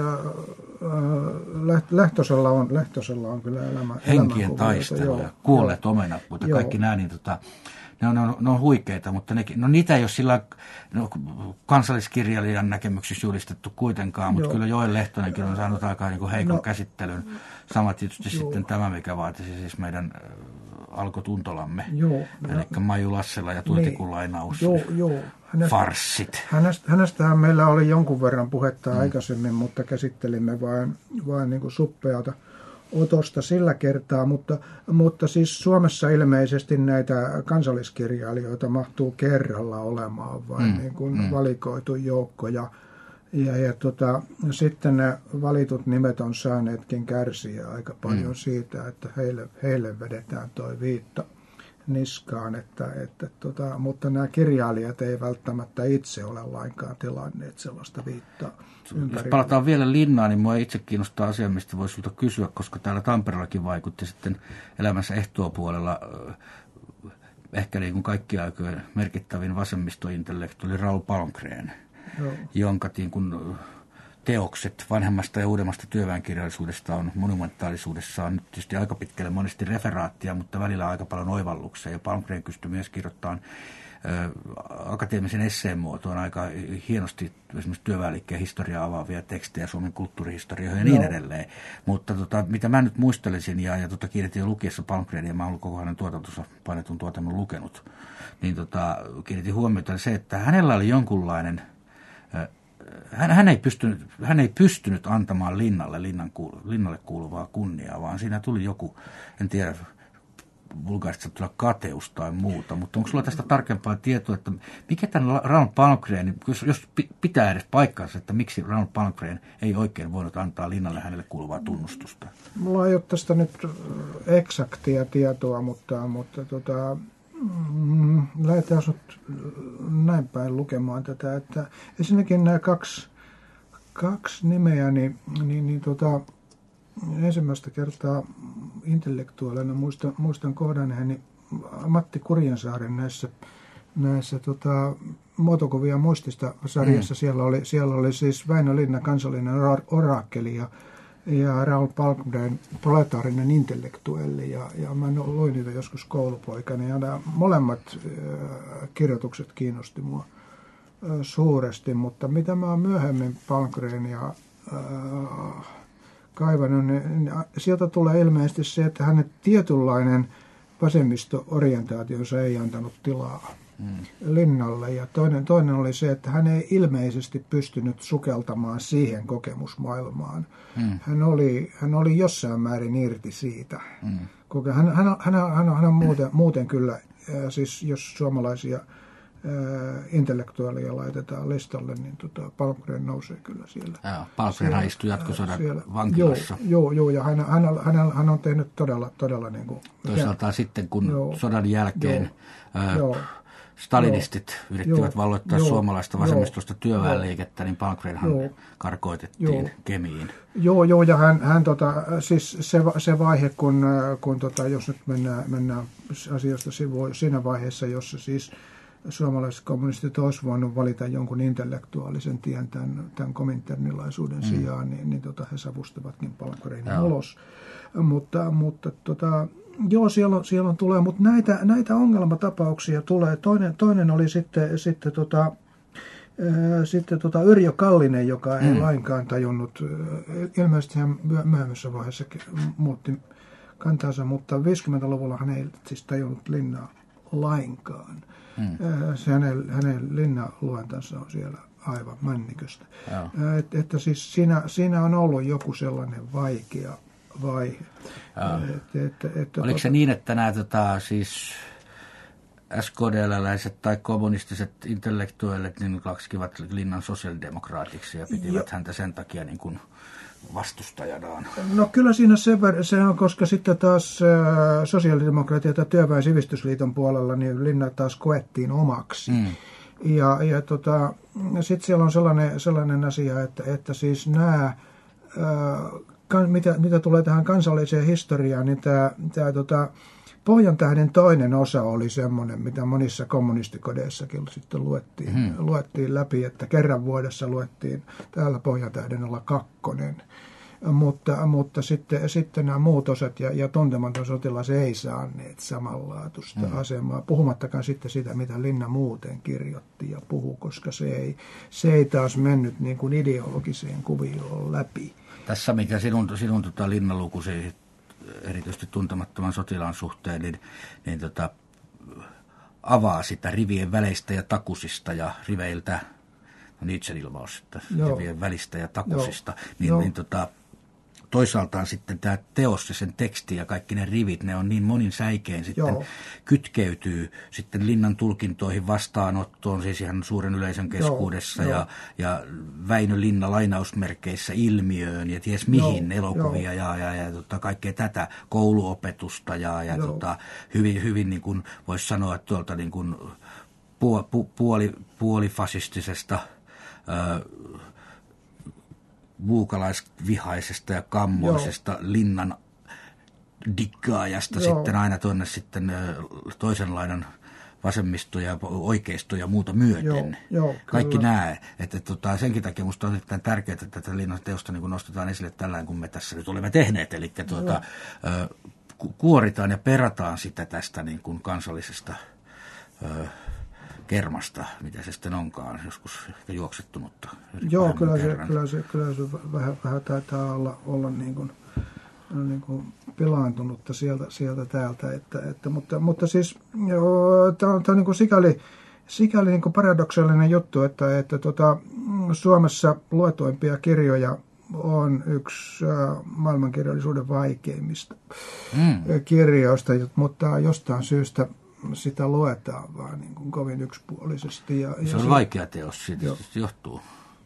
äh, Lehtosella, on, Lehtosella on kyllä elämä. Henkien taistelu ja kuolleet omenat, mutta joo. kaikki nämä niin tota, Ne on, ne, on, ne on huikeita, mutta ne, no niitä ei ole sillä no, kansalliskirjailijan näkemyksissä julistettu kuitenkaan, mutta joo. kyllä Joel Lehtonenkin on saanut aika niin kuin heikon no. käsittelyn. Sama tietysti joo. sitten tämä, mikä vaatisi siis meidän äh, Alko Tuntolamme, joo. eli no. Maiju Lassila ja Tuotikun lainaus, joo, joo. Hänestä, farssit. Hänestä, hänestähän meillä oli jonkun verran puhetta mm. aikaisemmin, mutta käsittelimme vain, vain niin kuin suppeata otosta sillä kertaa, mutta, mutta siis Suomessa ilmeisesti näitä kansalliskirjailijoita mahtuu kerralla olemaan vain mm, niin kuin mm. valikoitu joukko ja, ja, ja tota, sitten ne valitut nimet on saaneetkin kärsiä aika paljon mm. siitä, että heille, heille vedetään toi viitta, niskaan, että, että, tota, mutta nämä kirjailijat ei välttämättä itse ole lainkaan tilanneet sellaista viittaa. Jos palataan vielä Linnaan, niin minua itse kiinnostaa asia, mistä voisi sinulta kysyä, koska täällä Tampereellakin vaikutti sitten elämänsä ehtoopuolella ehkä niin kuin kaikki aikojen merkittävin vasemmistointellektuaali Raoul Palmgren, Joo. jonka niin kuin teokset vanhemmasta ja uudemmasta työväenkirjallisuudesta on monumentaalisuudessaan nyt tietysti aika pitkälle monesti referaattia, mutta välillä aika paljon oivalluksia. Ja Palmgren kystyi myös kirjoittamaan ä, akateemisen esseen muotoon aika hienosti esimerkiksi työväenliikkeen historiaa avaavia tekstejä, Suomen kulttuurihistorioihin ja niin Joo. edelleen. Mutta tota, mitä mä nyt muistelisin ja, ja tota, kiinnitin jo lukiessa Palmgrenia, mä oon ollut koko hänen tuotantonsa painetun tuotannon lukenut, niin tota, kiinnitin huomiota se, että hänellä oli jonkunlainen ä, Hän, hän, ei pystynyt, hän ei pystynyt antamaan linnalle, linnan kuulu, linnalle kuuluvaa kunniaa, vaan siinä tuli joku, en tiedä, vulgaarisesti tulla kateus tai muuta, mutta onko sulla tästä tarkempaa tietoa, että mikä tämän Raoul Palmgren, jos, jos pitää edes paikkansa, että miksi Raoul Palmgren ei oikein voinut antaa linnalle hänelle kuuluvaa tunnustusta? Mulla ei ole tästä nyt eksaktia tietoa, mutta, mutta tota, Mm, lähdetään sinut näin päin lukemaan tätä, että ensinnäkin nämä kaksi, kaksi nimeä, niin, niin, niin tota, ensimmäistä kertaa intellektuaalina muistan, muistan kohdanneeni Matti Kurjensaaren näissä, näissä tota, muotokuvia muistista sarjassa. Mm. Siellä, oli, siellä oli siis Väinö Linna, kansallinen oraakkeli ja ja Raoul Palmgren, proletaarinen intellektuelli, ja, ja mä luin niitä joskus koulupoikana, ja nämä molemmat äh, kirjoitukset kiinnosti mua äh, suuresti, mutta mitä mä oon myöhemmin Palmgrenia äh, kaivannut, niin, niin sieltä tulee ilmeisesti se, että hänen tietynlainen vasemmisto-orientaationsa ei antanut tilaa Hmm. Linnalle, ja toinen, toinen oli se, että hän ei ilmeisesti pystynyt sukeltamaan siihen kokemusmaailmaan. Hmm. Hän, oli, hän oli jossain määrin irti siitä. Hmm. Hän, hän, hän, hän, hän on muuten, muuten kyllä, äh, siis jos suomalaisia äh, intellektuaaleja laitetaan listalle, niin tota, Palmgren nousee kyllä siellä. Palmgren istui jatkosodan vankilassa. Joo, joo, joo, ja hän, hän, hän, hän on tehnyt todella, todella niin kuin... Toisaalta hän, sitten, kun joo, sodan jälkeen... Joo, äh, joo. Stalinistit joo, yrittivät joo, valloittaa joo, suomalaista vasemmistosta työväenliikettä, niin Palmgrenhan karkoitettiin joo, Kemiin. Joo, joo, ja hän, hän tota, siis se, se vaihe, kun, kun tota, jos nyt mennään, mennään asiasta sivuun, siinä vaiheessa, jossa siis suomalaiset kommunistit olisivat voineet valita jonkun intellektuaalisen tien tämän, tämän kominternilaisuuden mm. sijaan, niin, niin tota, he savustivatkin Palmgrenin ulos. Mutta, mutta tota, joo, siellä on, siellä on tulee, mutta näitä, näitä ongelmatapauksia tulee. Toinen, toinen oli sitten, sitten, tota, äh, sitten tota Yrjö Kallinen, joka ei mm. lainkaan tajunnut, ilmeisesti hän myöhemmässä vaiheessa muutti kantansa, mutta viisikymmentäluvulla hän ei siis tajunnut Linnaa lainkaan. Mm. Äh, se hänen, hänen Linna-luentansa on siellä aivan männiköstä. Äh, et, että siis siinä, siinä on ollut joku sellainen vaikea vaihe. Et, et, et, Oliko se niin, että nämä tota, siis S K D L-läiset tai kommunistiset intellektuellit niin kaksikivat Linnan sosiaalidemokraatiksi ja pitivät jo häntä sen takia niin kuin vastustajanaan? No kyllä siinä se, se on, koska sitten taas äh, sosiaalidemokraatia ja Työväen Sivistysliiton puolella niin Linna taas koettiin omaksi. Mm. Ja, ja tota, sitten siellä on sellainen, sellainen asia, että, että siis nämä... Äh, Mitä, mitä tulee tähän kansalliseen historiaan, niin tämä, tämä tota, Pohjantähden toinen osa oli semmoinen, mitä monissa kommunistikodeissakin sitten luettiin, hmm. luettiin läpi, että kerran vuodessa luettiin täällä Pohjantähden olla kakkonen. Mutta, mutta sitten, sitten nämä muut osat ja, ja Tuntematon sotilas ei saaneet samanlaatuista hmm. asemaa, puhumattakaan sitten sitä, mitä Linna muuten kirjoitti ja puhui, koska se ei, se ei taas mennyt niin kuin ideologiseen kuvioon läpi. Tässä, mikä sinun, sinun tota, Linnalukusi, erityisesti Tuntemattoman sotilaan suhteen, niin, niin tota, avaa sitä rivien väleistä ja takusista ja riveiltä, no Nietzschen ilmaus, että rivien välistä ja takusista, Joo. niin, niin tota, toisaaltaan sitten tämä teos ja sen teksti ja kaikki ne rivit, ne on niin monin säikein sitten Joo. kytkeytyy sitten Linnan tulkintoihin, vastaanottoon, siis ihan suuren yleisön keskuudessa Joo, ja, ja Väinö Linna lainausmerkeissä ilmiöön ja ties mihin Joo, elokuvia joo. ja, ja, ja tota, kaikkea tätä kouluopetusta ja, ja tota, hyvin, hyvin niin kuin voisi sanoa, että tuolta niin kuin puoli, puolifasistisesta ö, muukalaisvihaisesta ja kammoisesta Joo. Linnan diggaajasta Joo. sitten aina tuonne sitten toisenlainen vasemmisto ja oikeisto ja muuta myöten. Joo, joo, kaikki nämä. Että, tota, senkin takia minusta on erittäin tärkeää, että tätä Linnan teosta niin nostetaan esille tällainen, kun me tässä nyt olemme tehneet. Eli tuota, kuoritaan ja perataan sitä tästä niin kuin kansallisesta ö, kermasta, mitä se sitten onkaan, joskus ehkä juoksettunutta. Joo, kyllä se, kyllä, se, kyllä se vähän, vähän taitaa olla, olla niin kuin, niin kuin pilaantunutta sieltä, sieltä täältä. Että, että, mutta, mutta siis tämä on, on niin kuin sikäli, sikäli niin kuin paradoksaalinen juttu, että, että tota, Suomessa luetuimpia kirjoja on yksi äh, maailmankirjallisuuden vaikeimmista mm. kirjoista, mutta jostain syystä sitä luetaan vaan niin kuin kovin yksipuolisesti. Ja, se ja on se, vaikea teos, siitä johtuu.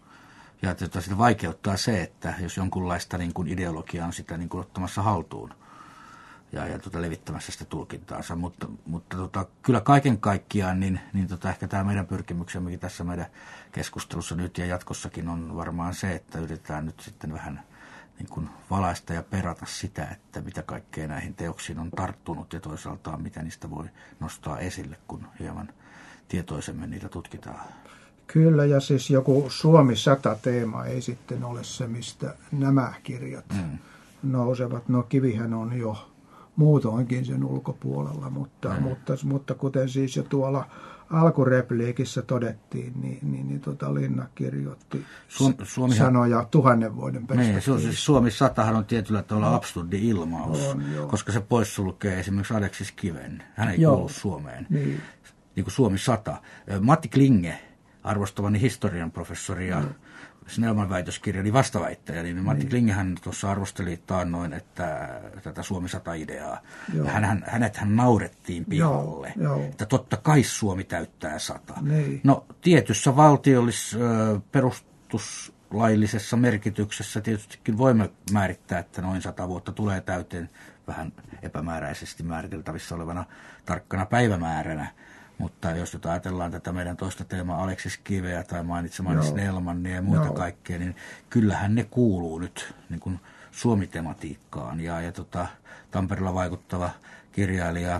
Ja tota, sitä vaikeuttaa se, että jos jonkunlaista niin kuin ideologiaa on sitä niin kuin ottamassa haltuun ja, ja tota, levittämässä sitä tulkintaansa, mutta, mutta tota, kyllä kaiken kaikkiaan niin, niin tota, ehkä tämä meidän pyrkimyksemmekin tässä meidän keskustelussa nyt ja jatkossakin on varmaan se, että yritetään nyt sitten vähän niin kuin valaista ja perata sitä, että mitä kaikkea näihin teoksiin on tarttunut ja toisaalta mitä niistä voi nostaa esille, kun hieman tietoisemmin niitä tutkitaan. Kyllä, ja siis joku Suomi sata -teema ei sitten ole se, mistä nämä kirjat mm. nousevat. No Kivihän on jo muutoinkin sen ulkopuolella, mutta, mm. mutta, mutta kuten siis jo tuolla alkurepliikissä todettiin, niin, niin, niin tota Linna kirjoitti Suom, Suomihan, sanoja tuhannen vuoden perspektiivistä. Niin, siis Suomi satahan on tietyllä tavalla no, absurdi ilmaus, on, koska se poissulkee esimerkiksi Aleksis Kiven. Hän ei joo. kuulu Suomeen. Niin. Niin kuin Suomi sata. Matti Klinge, arvostamani historian professori ja mm. Snellman väitöskirjani vastaväittäjä, niin Matti niin. Klingehän tuossa arvosteli taannoin, että tätä Suomi sata-ideaa. Hän, hänet hän naurettiin pihalle, joo, joo. että totta kai Suomi täyttää sata. Niin. No tietyssä valtiollis perustuslaillisessa merkityksessä tietystikin voimme määrittää, että noin sata vuotta tulee täyteen vähän epämääräisesti määriteltävissä olevana tarkkana päivämääränä. Mutta jos nyt ajatellaan tätä meidän toista teemaa Aleksis Kiveä tai mainitsemani Snellmania ja muita Joo. kaikkea, niin kyllähän ne kuuluu nyt niin kuin Suomi-tematiikkaan. Ja, ja tota, Tampereella vaikuttava kirjailija,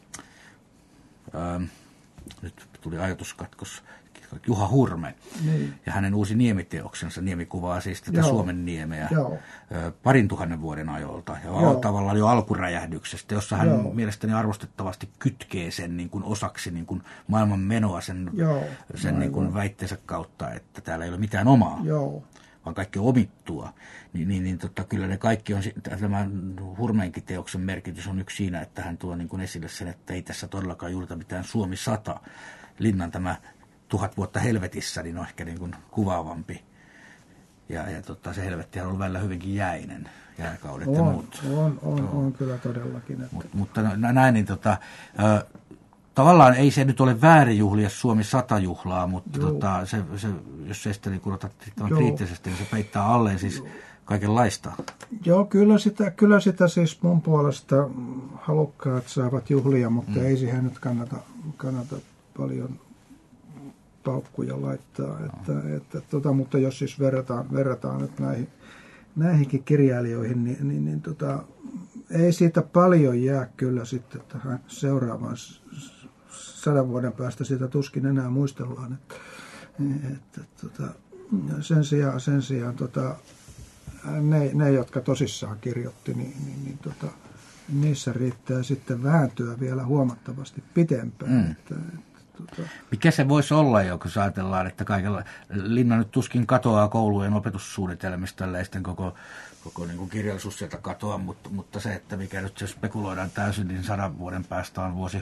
ää, nyt tuli ajatuskatkos, Juha Hurme niin. ja hänen uusi niemiteoksensa, Niemi kuvaa siis tätä Joo. Suomen niemeä Joo. parin tuhannen vuoden ajolta ja Joo. tavallaan jo alkuräjähdyksestä, jossa hän Joo. mielestäni arvostettavasti kytkee sen niin kuin osaksi niin kuin maailman menoa sen, sen niin kuin väitteensä kautta, että täällä ei ole mitään omaa, Joo. vaan kaikki on omittua. Niin, niin, niin tota, kyllä ne kaikki on, tämä Hurmeenkin teoksen merkitys on yksi siinä, että hän tuo niin kuin esille sen, että ei tässä todellakaan juurita mitään Suomi sata. Linnan tämä tuhat vuotta helvetissä, niin on ehkä niin kuin kuvaavampi. Ja, ja tota, se helvettihän on ollut välillä hyvinkin jäinen, jääkaudet on, ja muut. On, on, on, on kyllä todellakin. Että... Mut, mutta näin, niin tota, ö, tavallaan ei se nyt ole väärin juhlia Suomi sata-juhlaa, mutta tota, se, se, jos se sitten niin otat kriittisesti, niin se peittää alleen siis Joo. kaikenlaista. Joo, kyllä sitä, kyllä sitä siis mun puolesta halukkaat saavat juhlia, mutta mm. ei siihen nyt kannata, kannata paljon paukkuja laittaa, että, no. että, tota, mutta jos siis verrataan, verrataan nyt näihin, näihinkin kirjailijoihin, niin, niin, niin tota, ei siitä paljon jää kyllä sitten tähän seuraavaan sadan vuoden päästä, sitä tuskin enää muistellaan, että, että tota, sen sijaan, sen sijaan tota, ne, ne, jotka tosissaan kirjoitti, niin, niin, niin tota, niissä riittää sitten vääntyä vielä huomattavasti pitempään, mm. että, mikä se voisi olla, jos ajatellaan, että kaikella Linna nyt tuskin katoaa koulujen opetussuunnitelmista, ellei sitten koko, koko niin kuin kirjallisuus sieltä katoa, mutta, mutta se, että mikä nyt jos spekuloidaan täysin, niin sadan vuoden päästä on vuosi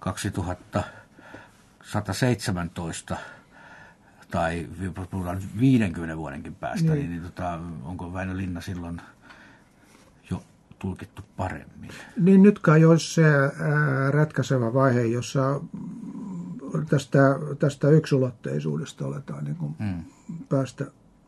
kaksituhattasataseitsemäntoista tai puhutaan viidenkymmenen vuodenkin päästä, niin, niin, niin tota, onko Väinö Linna silloin tulkittu paremmin. Niin nyt kai olisi se ää, ratkaiseva vaihe, jossa tästä, tästä yksulotteisuudesta aletaan niin kuin mm. päästä.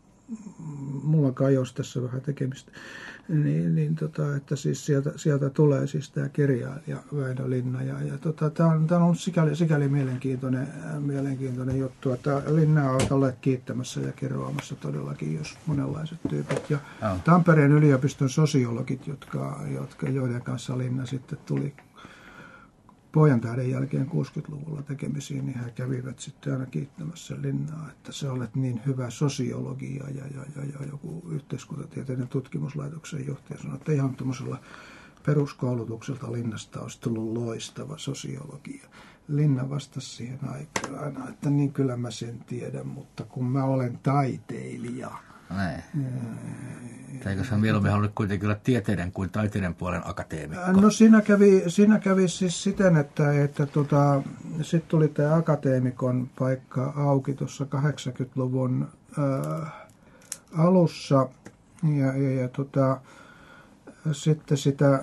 Mulla kai olisi tässä vähän tekemistä. Niin, niin tota, että siis sieltä, sieltä tulee siis tämä kirjailija Väinö Linna. Ja, ja tota, tämä on, on ollut sikäli, sikäli mielenkiintoinen, mielenkiintoinen juttu, että Linnaa on olleet kiittämässä ja kerroamassa todellakin, jos monenlaiset tyypit. Ja oh. Tampereen yliopiston sosiologit, jotka, jotka, joiden kanssa Linna sitten tuli Pohjantähden jälkeen kuusikymmentäluvulla tekemisiin, niin he kävivät sitten aina kiittämässä Linnaa, että sä olet niin hyvä sosiologia ja, ja, ja, ja joku yhteiskuntatieteiden tutkimuslaitoksen johtaja sanoi, että ihan tuollaisella peruskoulutukselta Linnasta olisi tullut loistava sosiologia. Linna vastasi siihen aikaan, että niin kyllä mä sen tiedän, mutta kun mä olen taiteilija. Näin. Eikö sä mieluummin halunnut kuitenkin olla tieteiden kuin taiteiden puolen akateemikko? No siinä kävi, siinä kävi siis siten, että, että tota, sitten tuli tämä akateemikon paikka auki tuossa kahdeksankymmentäluvun ää, alussa ja, ja, ja tota, sitten sitä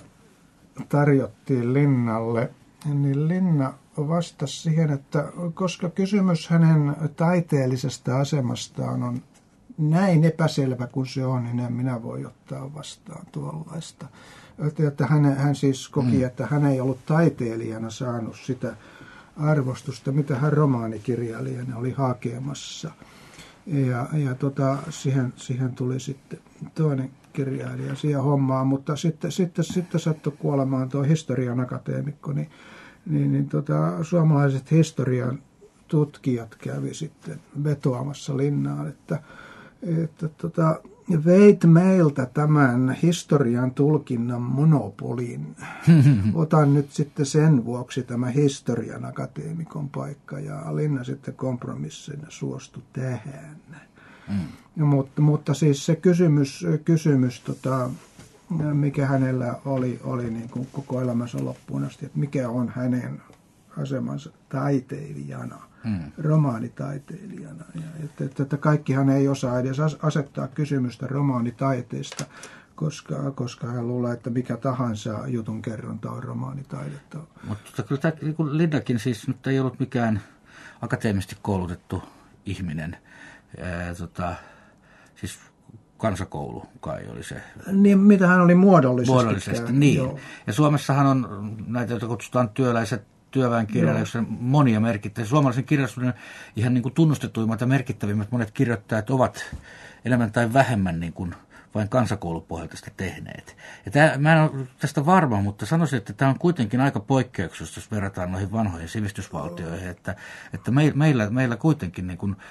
tarjottiin Linnalle. Niin Linna vastasi siihen, että koska kysymys hänen taiteellisesta asemastaan on näin epäselvä kuin se on, niin en minä voi ottaa vastaan tuollaista. Että hän, hän siis koki, mm. että hän ei ollut taiteilijana saanut sitä arvostusta, mitä hän romaanikirjailijana oli hakemassa. Ja, ja tota, siihen, siihen tuli sitten toinen kirjailija siihen hommaan, mutta sitten, sitten, sitten sattui kuolemaan tuo historian akateemikko, niin, niin, niin tota, suomalaiset historian tutkijat kävi sitten vetoamassa Linnaan, että että tota, veit meiltä tämän historian tulkinnan monopolin. Otan nyt sitten sen vuoksi tämä historian akateemikon paikka, ja Linna sitten kompromissina suostui tähän. Mm. Ja, mutta, mutta siis se kysymys, kysymys tota, mikä hänellä oli, oli niin kuin koko elämänsä loppuun asti, että mikä on hänen asemansa taiteilijana. Hmm. romaanitaiteilijana. Ja että, että, että kaikkihan ei osaa edes asettaa kysymystä romaanitaiteesta, koska, koska hän luulee, että mikä tahansa jutun kerronta on romaanitaidetta. Mutta kyllä tämä niin Linnakin siis nyt ei ollut mikään akateemisesti koulutettu ihminen. Ää, tota, siis kansakoulu kai oli se. Niin, mitä hän oli muodollisesti. Muodollisesti, niin. Joo. Ja Suomessahan on näitä, joita kutsutaan työläiset työväenkirjailijoissa monia merkittäviä. Suomalaisen kirjallisuuden ihan niin kuin tunnustetuimmat ja merkittävimmät monet kirjoittajat ovat enemmän tai vähemmän niin kuin vain kansakoulupohjalta sitä tehneet. Ja tämä, mä en ole tästä varma, mutta sanoisin, että tämä on kuitenkin aika poikkeuksellista, jos verrataan noihin vanhoihin sivistysvaltioihin, että, että meillä, meillä kuitenkin niin kuin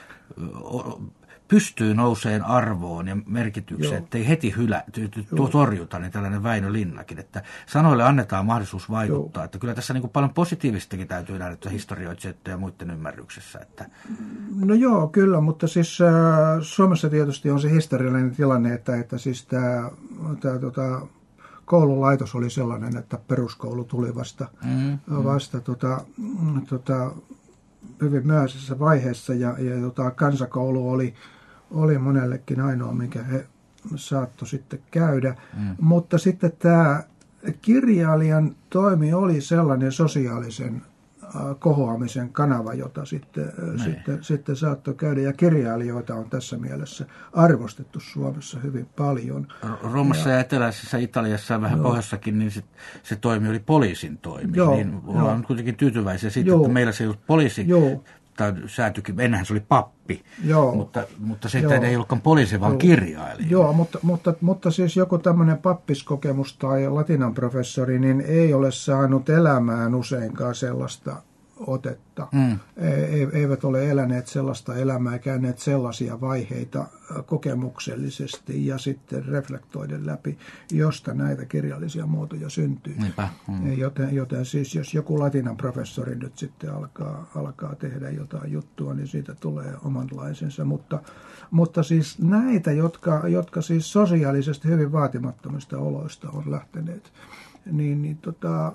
pystyy nouseen arvoon ja merkitykseen, ettei heti hylä, torjuta, niin tällainen Väinö Linnakin, että sanoille annetaan mahdollisuus vaikuttaa. Joo. Että kyllä tässä niin kuin paljon positiivistakin täytyy nähdä historioitsijoiden ja muiden ymmärryksessä. Että. No joo, kyllä, mutta siis äh, Suomessa tietysti on se historiallinen tilanne, että, että siis tämä, tämä tota, koululaitos oli sellainen, että peruskoulu tuli vasta, mm-hmm. vasta tota, tota, hyvin myöhäisessä vaiheessa ja, ja tota, kansakoulu oli oli monellekin ainoa, minkä he saattoi sitten käydä. Mm. Mutta sitten tämä kirjailijan toimi oli sellainen sosiaalisen kohoamisen kanava, jota sitten, sitten, sitten saattoi käydä. Ja kirjailijoita on tässä mielessä arvostettu Suomessa hyvin paljon. Roomassa ja, ja eteläisessä Italiassa ja vähän joo. pohjassakin, niin se, se toimi oli poliisin toimi. Joo, niin ollaan joo. kuitenkin tyytyväisiä siitä, joo. että meillä se ei ollut poliisi. Joo. Tai säätyikin, ennenhän se oli pappi, Joo. mutta, mutta sitten ei ollutkaan poliisi, vaan Joo. kirjailija. Joo, mutta, mutta, mutta siis joku tämmöinen pappiskokemus tai latinan professori, niin ei ole saanut elämään useinkaan sellaista otetta. Mm. E- eivät ole eläneet sellaista elämää ja käyneet sellaisia vaiheita kokemuksellisesti ja sitten reflektoiden läpi, josta näitä kirjallisia muotoja syntyy. Mm. Joten, joten siis jos joku latinan professori nyt sitten alkaa, alkaa tehdä jotain juttua, niin siitä tulee omanlaisensa. Mutta, mutta siis näitä, jotka, jotka siis sosiaalisesti hyvin vaatimattomista oloista on lähteneet, niin, niin tota...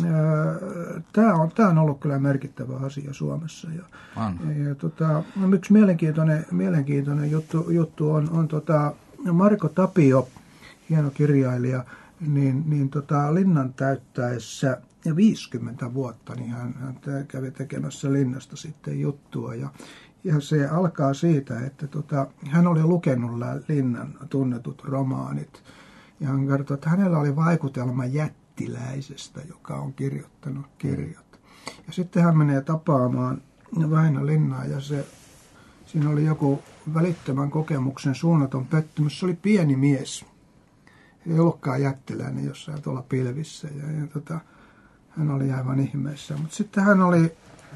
Tämä on, tämä on ollut kyllä merkittävä asia Suomessa. Ja, ja, ja tota, yksi mielenkiintoinen, mielenkiintoinen juttu, juttu on, on tota Marko Tapio, hieno kirjailija, niin, niin tota, linnan täyttäessä viisikymmentä vuotta, niin hän, hän kävi tekemässä linnasta sitten juttua. Ja, ja se alkaa siitä, että tota, hän oli lukenut linnan tunnetut romaanit. Ja hän kertoi, että hänellä oli vaikutelma jättiläisestä, joka on kirjoittanut kirjat. Ja sitten hän menee tapaamaan Väinö Linnaa ja se, siinä oli joku välittömän kokemuksen suunnaton pettymys. Se oli pieni mies. Ei ollutkaan jättiläinen jossain tuolla pilvissä. Ja, ja tota, hän oli aivan ihmeessä. Mutta sitten hän oli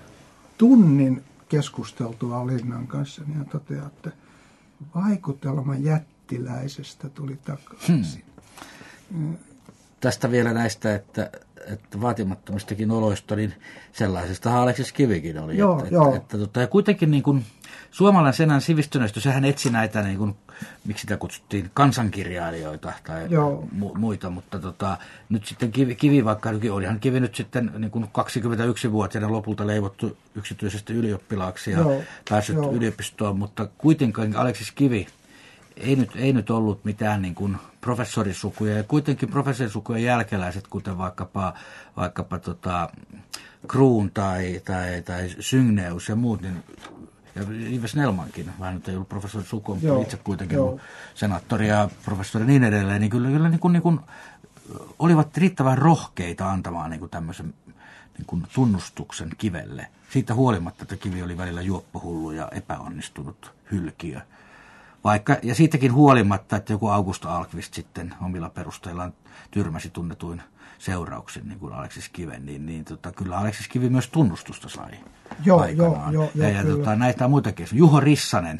tunnin keskusteltua Linnan kanssa, niin hän toteaa, että vaikutelma jättiläisestä tuli takaisin. Hmm. Tästä vielä näistä, että, että vaatimattomistakin oloista, niin sellaisesta Aleksis Kivikin oli. Joo, että, joo. Että, että, tota, ja kuitenkin niin kuin suomalainen senän sivistyneistö, sehän etsi näitä, niin kuin, miksi sitä kutsuttiin, kansankirjailijoita tai mu, muita, mutta tota, nyt sitten Kivi, Kivi vaikka olihan Kivi nyt sitten niin kuin kaksikymmentäyksivuotiaana lopulta leivottu yksityisestä ylioppilaaksi ja joo, päässyt joo. yliopistoon, mutta kuitenkin Aleksis Kivi ei nyt, ei nyt ollut mitään niin kuin professorisukuja, ja kuitenkin professorisukujen jälkeläiset, kuten vaikkapa, vaikkapa tota, Kruun tai, tai, tai Syngneus ja muut, niin, ja Ives Snellmankin, vähän nyt ei ollut professorisuku, mutta itse kuitenkin senaattori ja professori niin edelleen, niin kyllä, kyllä niin kuin, niin kuin, olivat riittävän rohkeita antamaan niin kuin tämmöisen niin kuin tunnustuksen Kivelle. Siitä huolimatta, että Kivi oli välillä juoppohullu ja epäonnistunut hylkiö. Vaikka, ja siitäkin huolimatta, että joku August Ahlqvist sitten omilla perusteillaan tyrmäsi tunnetuin seurauksin, niin kuin Aleksis Kiven, niin, niin tota, kyllä Aleksis Kivi myös tunnustusta sai joo, aikanaan. Joo, joo, ja ja tota, näitä muitakin. Juho Rissanen,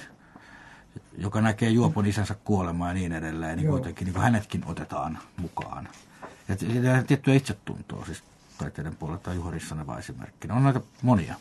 joka näkee juopon isänsä kuolemaa ja niin edelleen, niin kuitenkin niin hänetkin otetaan mukaan. Ja, ja tiettyä itsetuntoa, siis taiteiden puolelta Juho Rissanen vaan esimerkkinä. On näitä monia.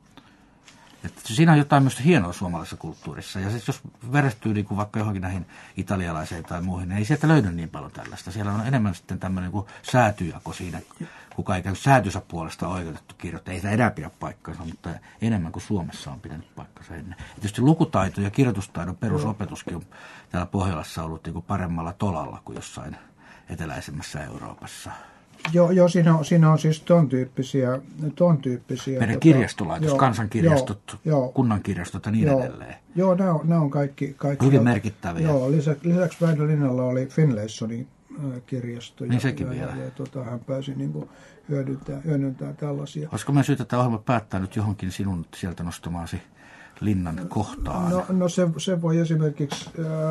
Että siinä on jotain myös hienoa suomalaisessa kulttuurissa. Ja siis jos verehtyy niin kuin vaikka johonkin näihin italialaiseen tai muihin, niin ei sieltä löydy niin paljon tällaista. Siellä on enemmän sitten tämmöinen niin säätyjako siinä, kuka ei käy säätynsä puolesta oikeutettu kirjoittaa. Ei sitä enää pidä paikkansa, mutta enemmän kuin Suomessa on pitänyt paikkansa ennen. Ja tietysti lukutaito ja kirjoitustaidon perusopetuskin on täällä Pohjolassa ollut niin kuin paremmalla tolalla kuin jossain eteläisemmässä Euroopassa. Joo, joo siinä, on, siinä on siis ton tyyppisiä. Ton tyyppisiä meidän tota, kirjastolaitos, joo, kansankirjastot, joo, kunnankirjastot ja niin joo, edelleen. Joo, nämä on, nämä on kaikki, kaikki. Hyvin merkittäviä. Joo, lisäksi, lisäksi Väinö Linnalla oli Finlaysonin kirjasto. Niin sekin ja, vielä. Ja, ja tota, hän pääsi niin kuin hyödyntää, hyödyntää tällaisia. Olisiko me syytä tämä ohjelma päättää nyt johonkin sinun sieltä nostamaasi Linnan kohtaan? No, no se, se voi esimerkiksi,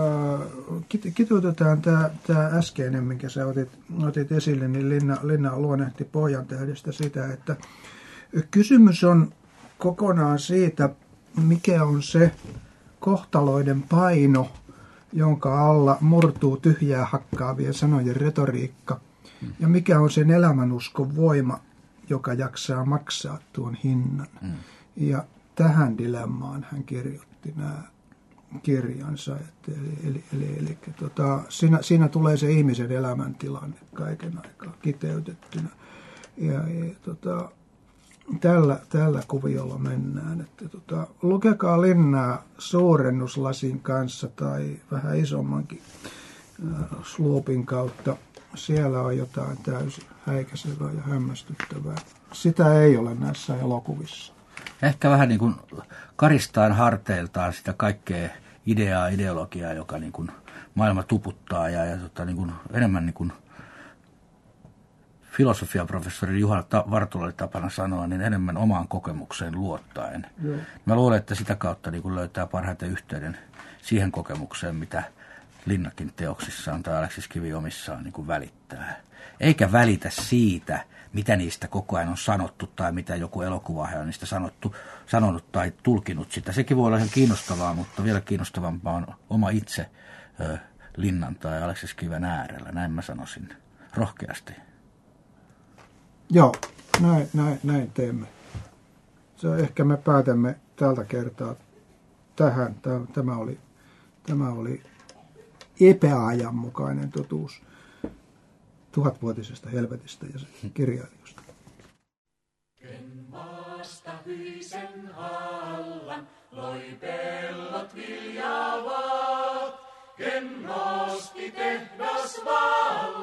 äh, kiteytetään tämä, tämä äskeinen, minkä sä otit, otit esille, niin Linna, Linna luonnehti Pohjantähdestä sitä, että kysymys on kokonaan siitä, mikä on se kohtaloiden paino, jonka alla murtuu tyhjää hakkaavien sanojen retoriikka, mm. ja mikä on sen elämänuskon voima, joka jaksaa maksaa tuon hinnan. Mm. Ja tähän dilemmaan hän kirjoitti nämä kirjansa. Että eli, eli, eli, eli, tota, siinä, siinä tulee se ihmisen elämäntilanne kaiken aikaa kiteytettynä. Ja, ja tota, tällä, tällä kuviolla mennään. Että, tota, lukekaa Linnaa suurennuslasin kanssa tai vähän isommankin äh, sluupin kautta. Siellä on jotain täysin häikäisevää ja hämmästyttävää. Sitä ei ole näissä elokuvissa. Ehkä vähän niin kuin karistaan harteiltaan sitä kaikkea ideaa, ideologiaa, joka niin kuin maailma tuputtaa ja, ja tota niin kuin enemmän niin kuin filosofiaprofessori Juha Vartula oli tapana sanoa, niin enemmän omaan kokemukseen luottaen. Joo. Mä luulen, että sitä kautta niin kuin löytää parhaiten yhteyden siihen kokemukseen, mitä Linnakin teoksissaan tai Aleksis Kivi omissaan niin kuin välittää. Eikä välitä siitä, mitä niistä koko ajan on sanottu tai mitä joku elokuvaaja on niistä sanottu, sanonut tai tulkinut sitä. Sekin voi olla ihan kiinnostavaa, mutta vielä kiinnostavampaa on oma itse ö, Linnan tai Aleksis Kiven äärellä. Näin mä sanoisin rohkeasti. Joo, näin, näin, näin teemme. Se ehkä me päätämme tältä kertaa tähän. Tämä oli, tämä oli epäajanmukainen totuus tuhatvuotisesta helvetistä ja sen kirjailijoista. Ken maasta hyisen hallan, loi pellot viljaavat. Ken nosti tehdas vallan,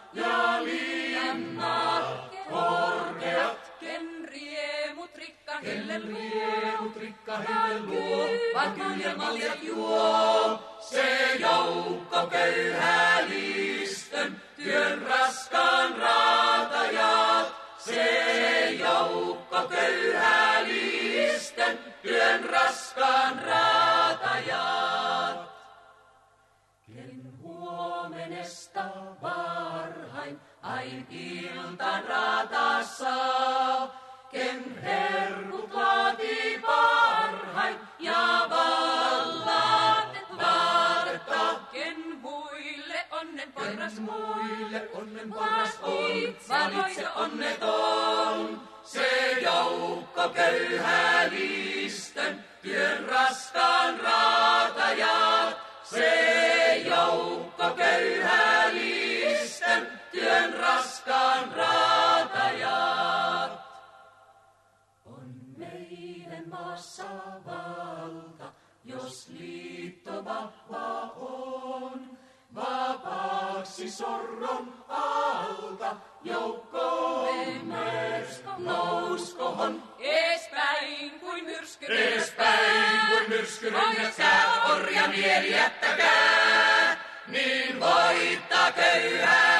ja linnat korkeat. Ken riemut rikka helle Riemut rikka helle luo, vaan kyllä maljat juo. Se joukko köyhälistön, työn raskaan raatajat. Se joukko köyhälistön, työn raskaan raatajat. Ken huomenesta varhain ain iltan raataa saa, ken herkut laatii parhain ja vallaatet vaatetta. Ken muille onnen porras Muille onnen paras on, Valitse valitse onneton. Se joukko köyhälistön, työn raskaan raatajat. Se joukko köyhälistön, työn raskaan raatajat. On meidän maassa valta, jos liitto vahva on. Vapaaksi sorron alta joukkomme nouskohon. Eespäin kuin myrsky. Eespäin kuin myrsky rynnättää, orja mieli jättäkää, niin voittaa köyhää.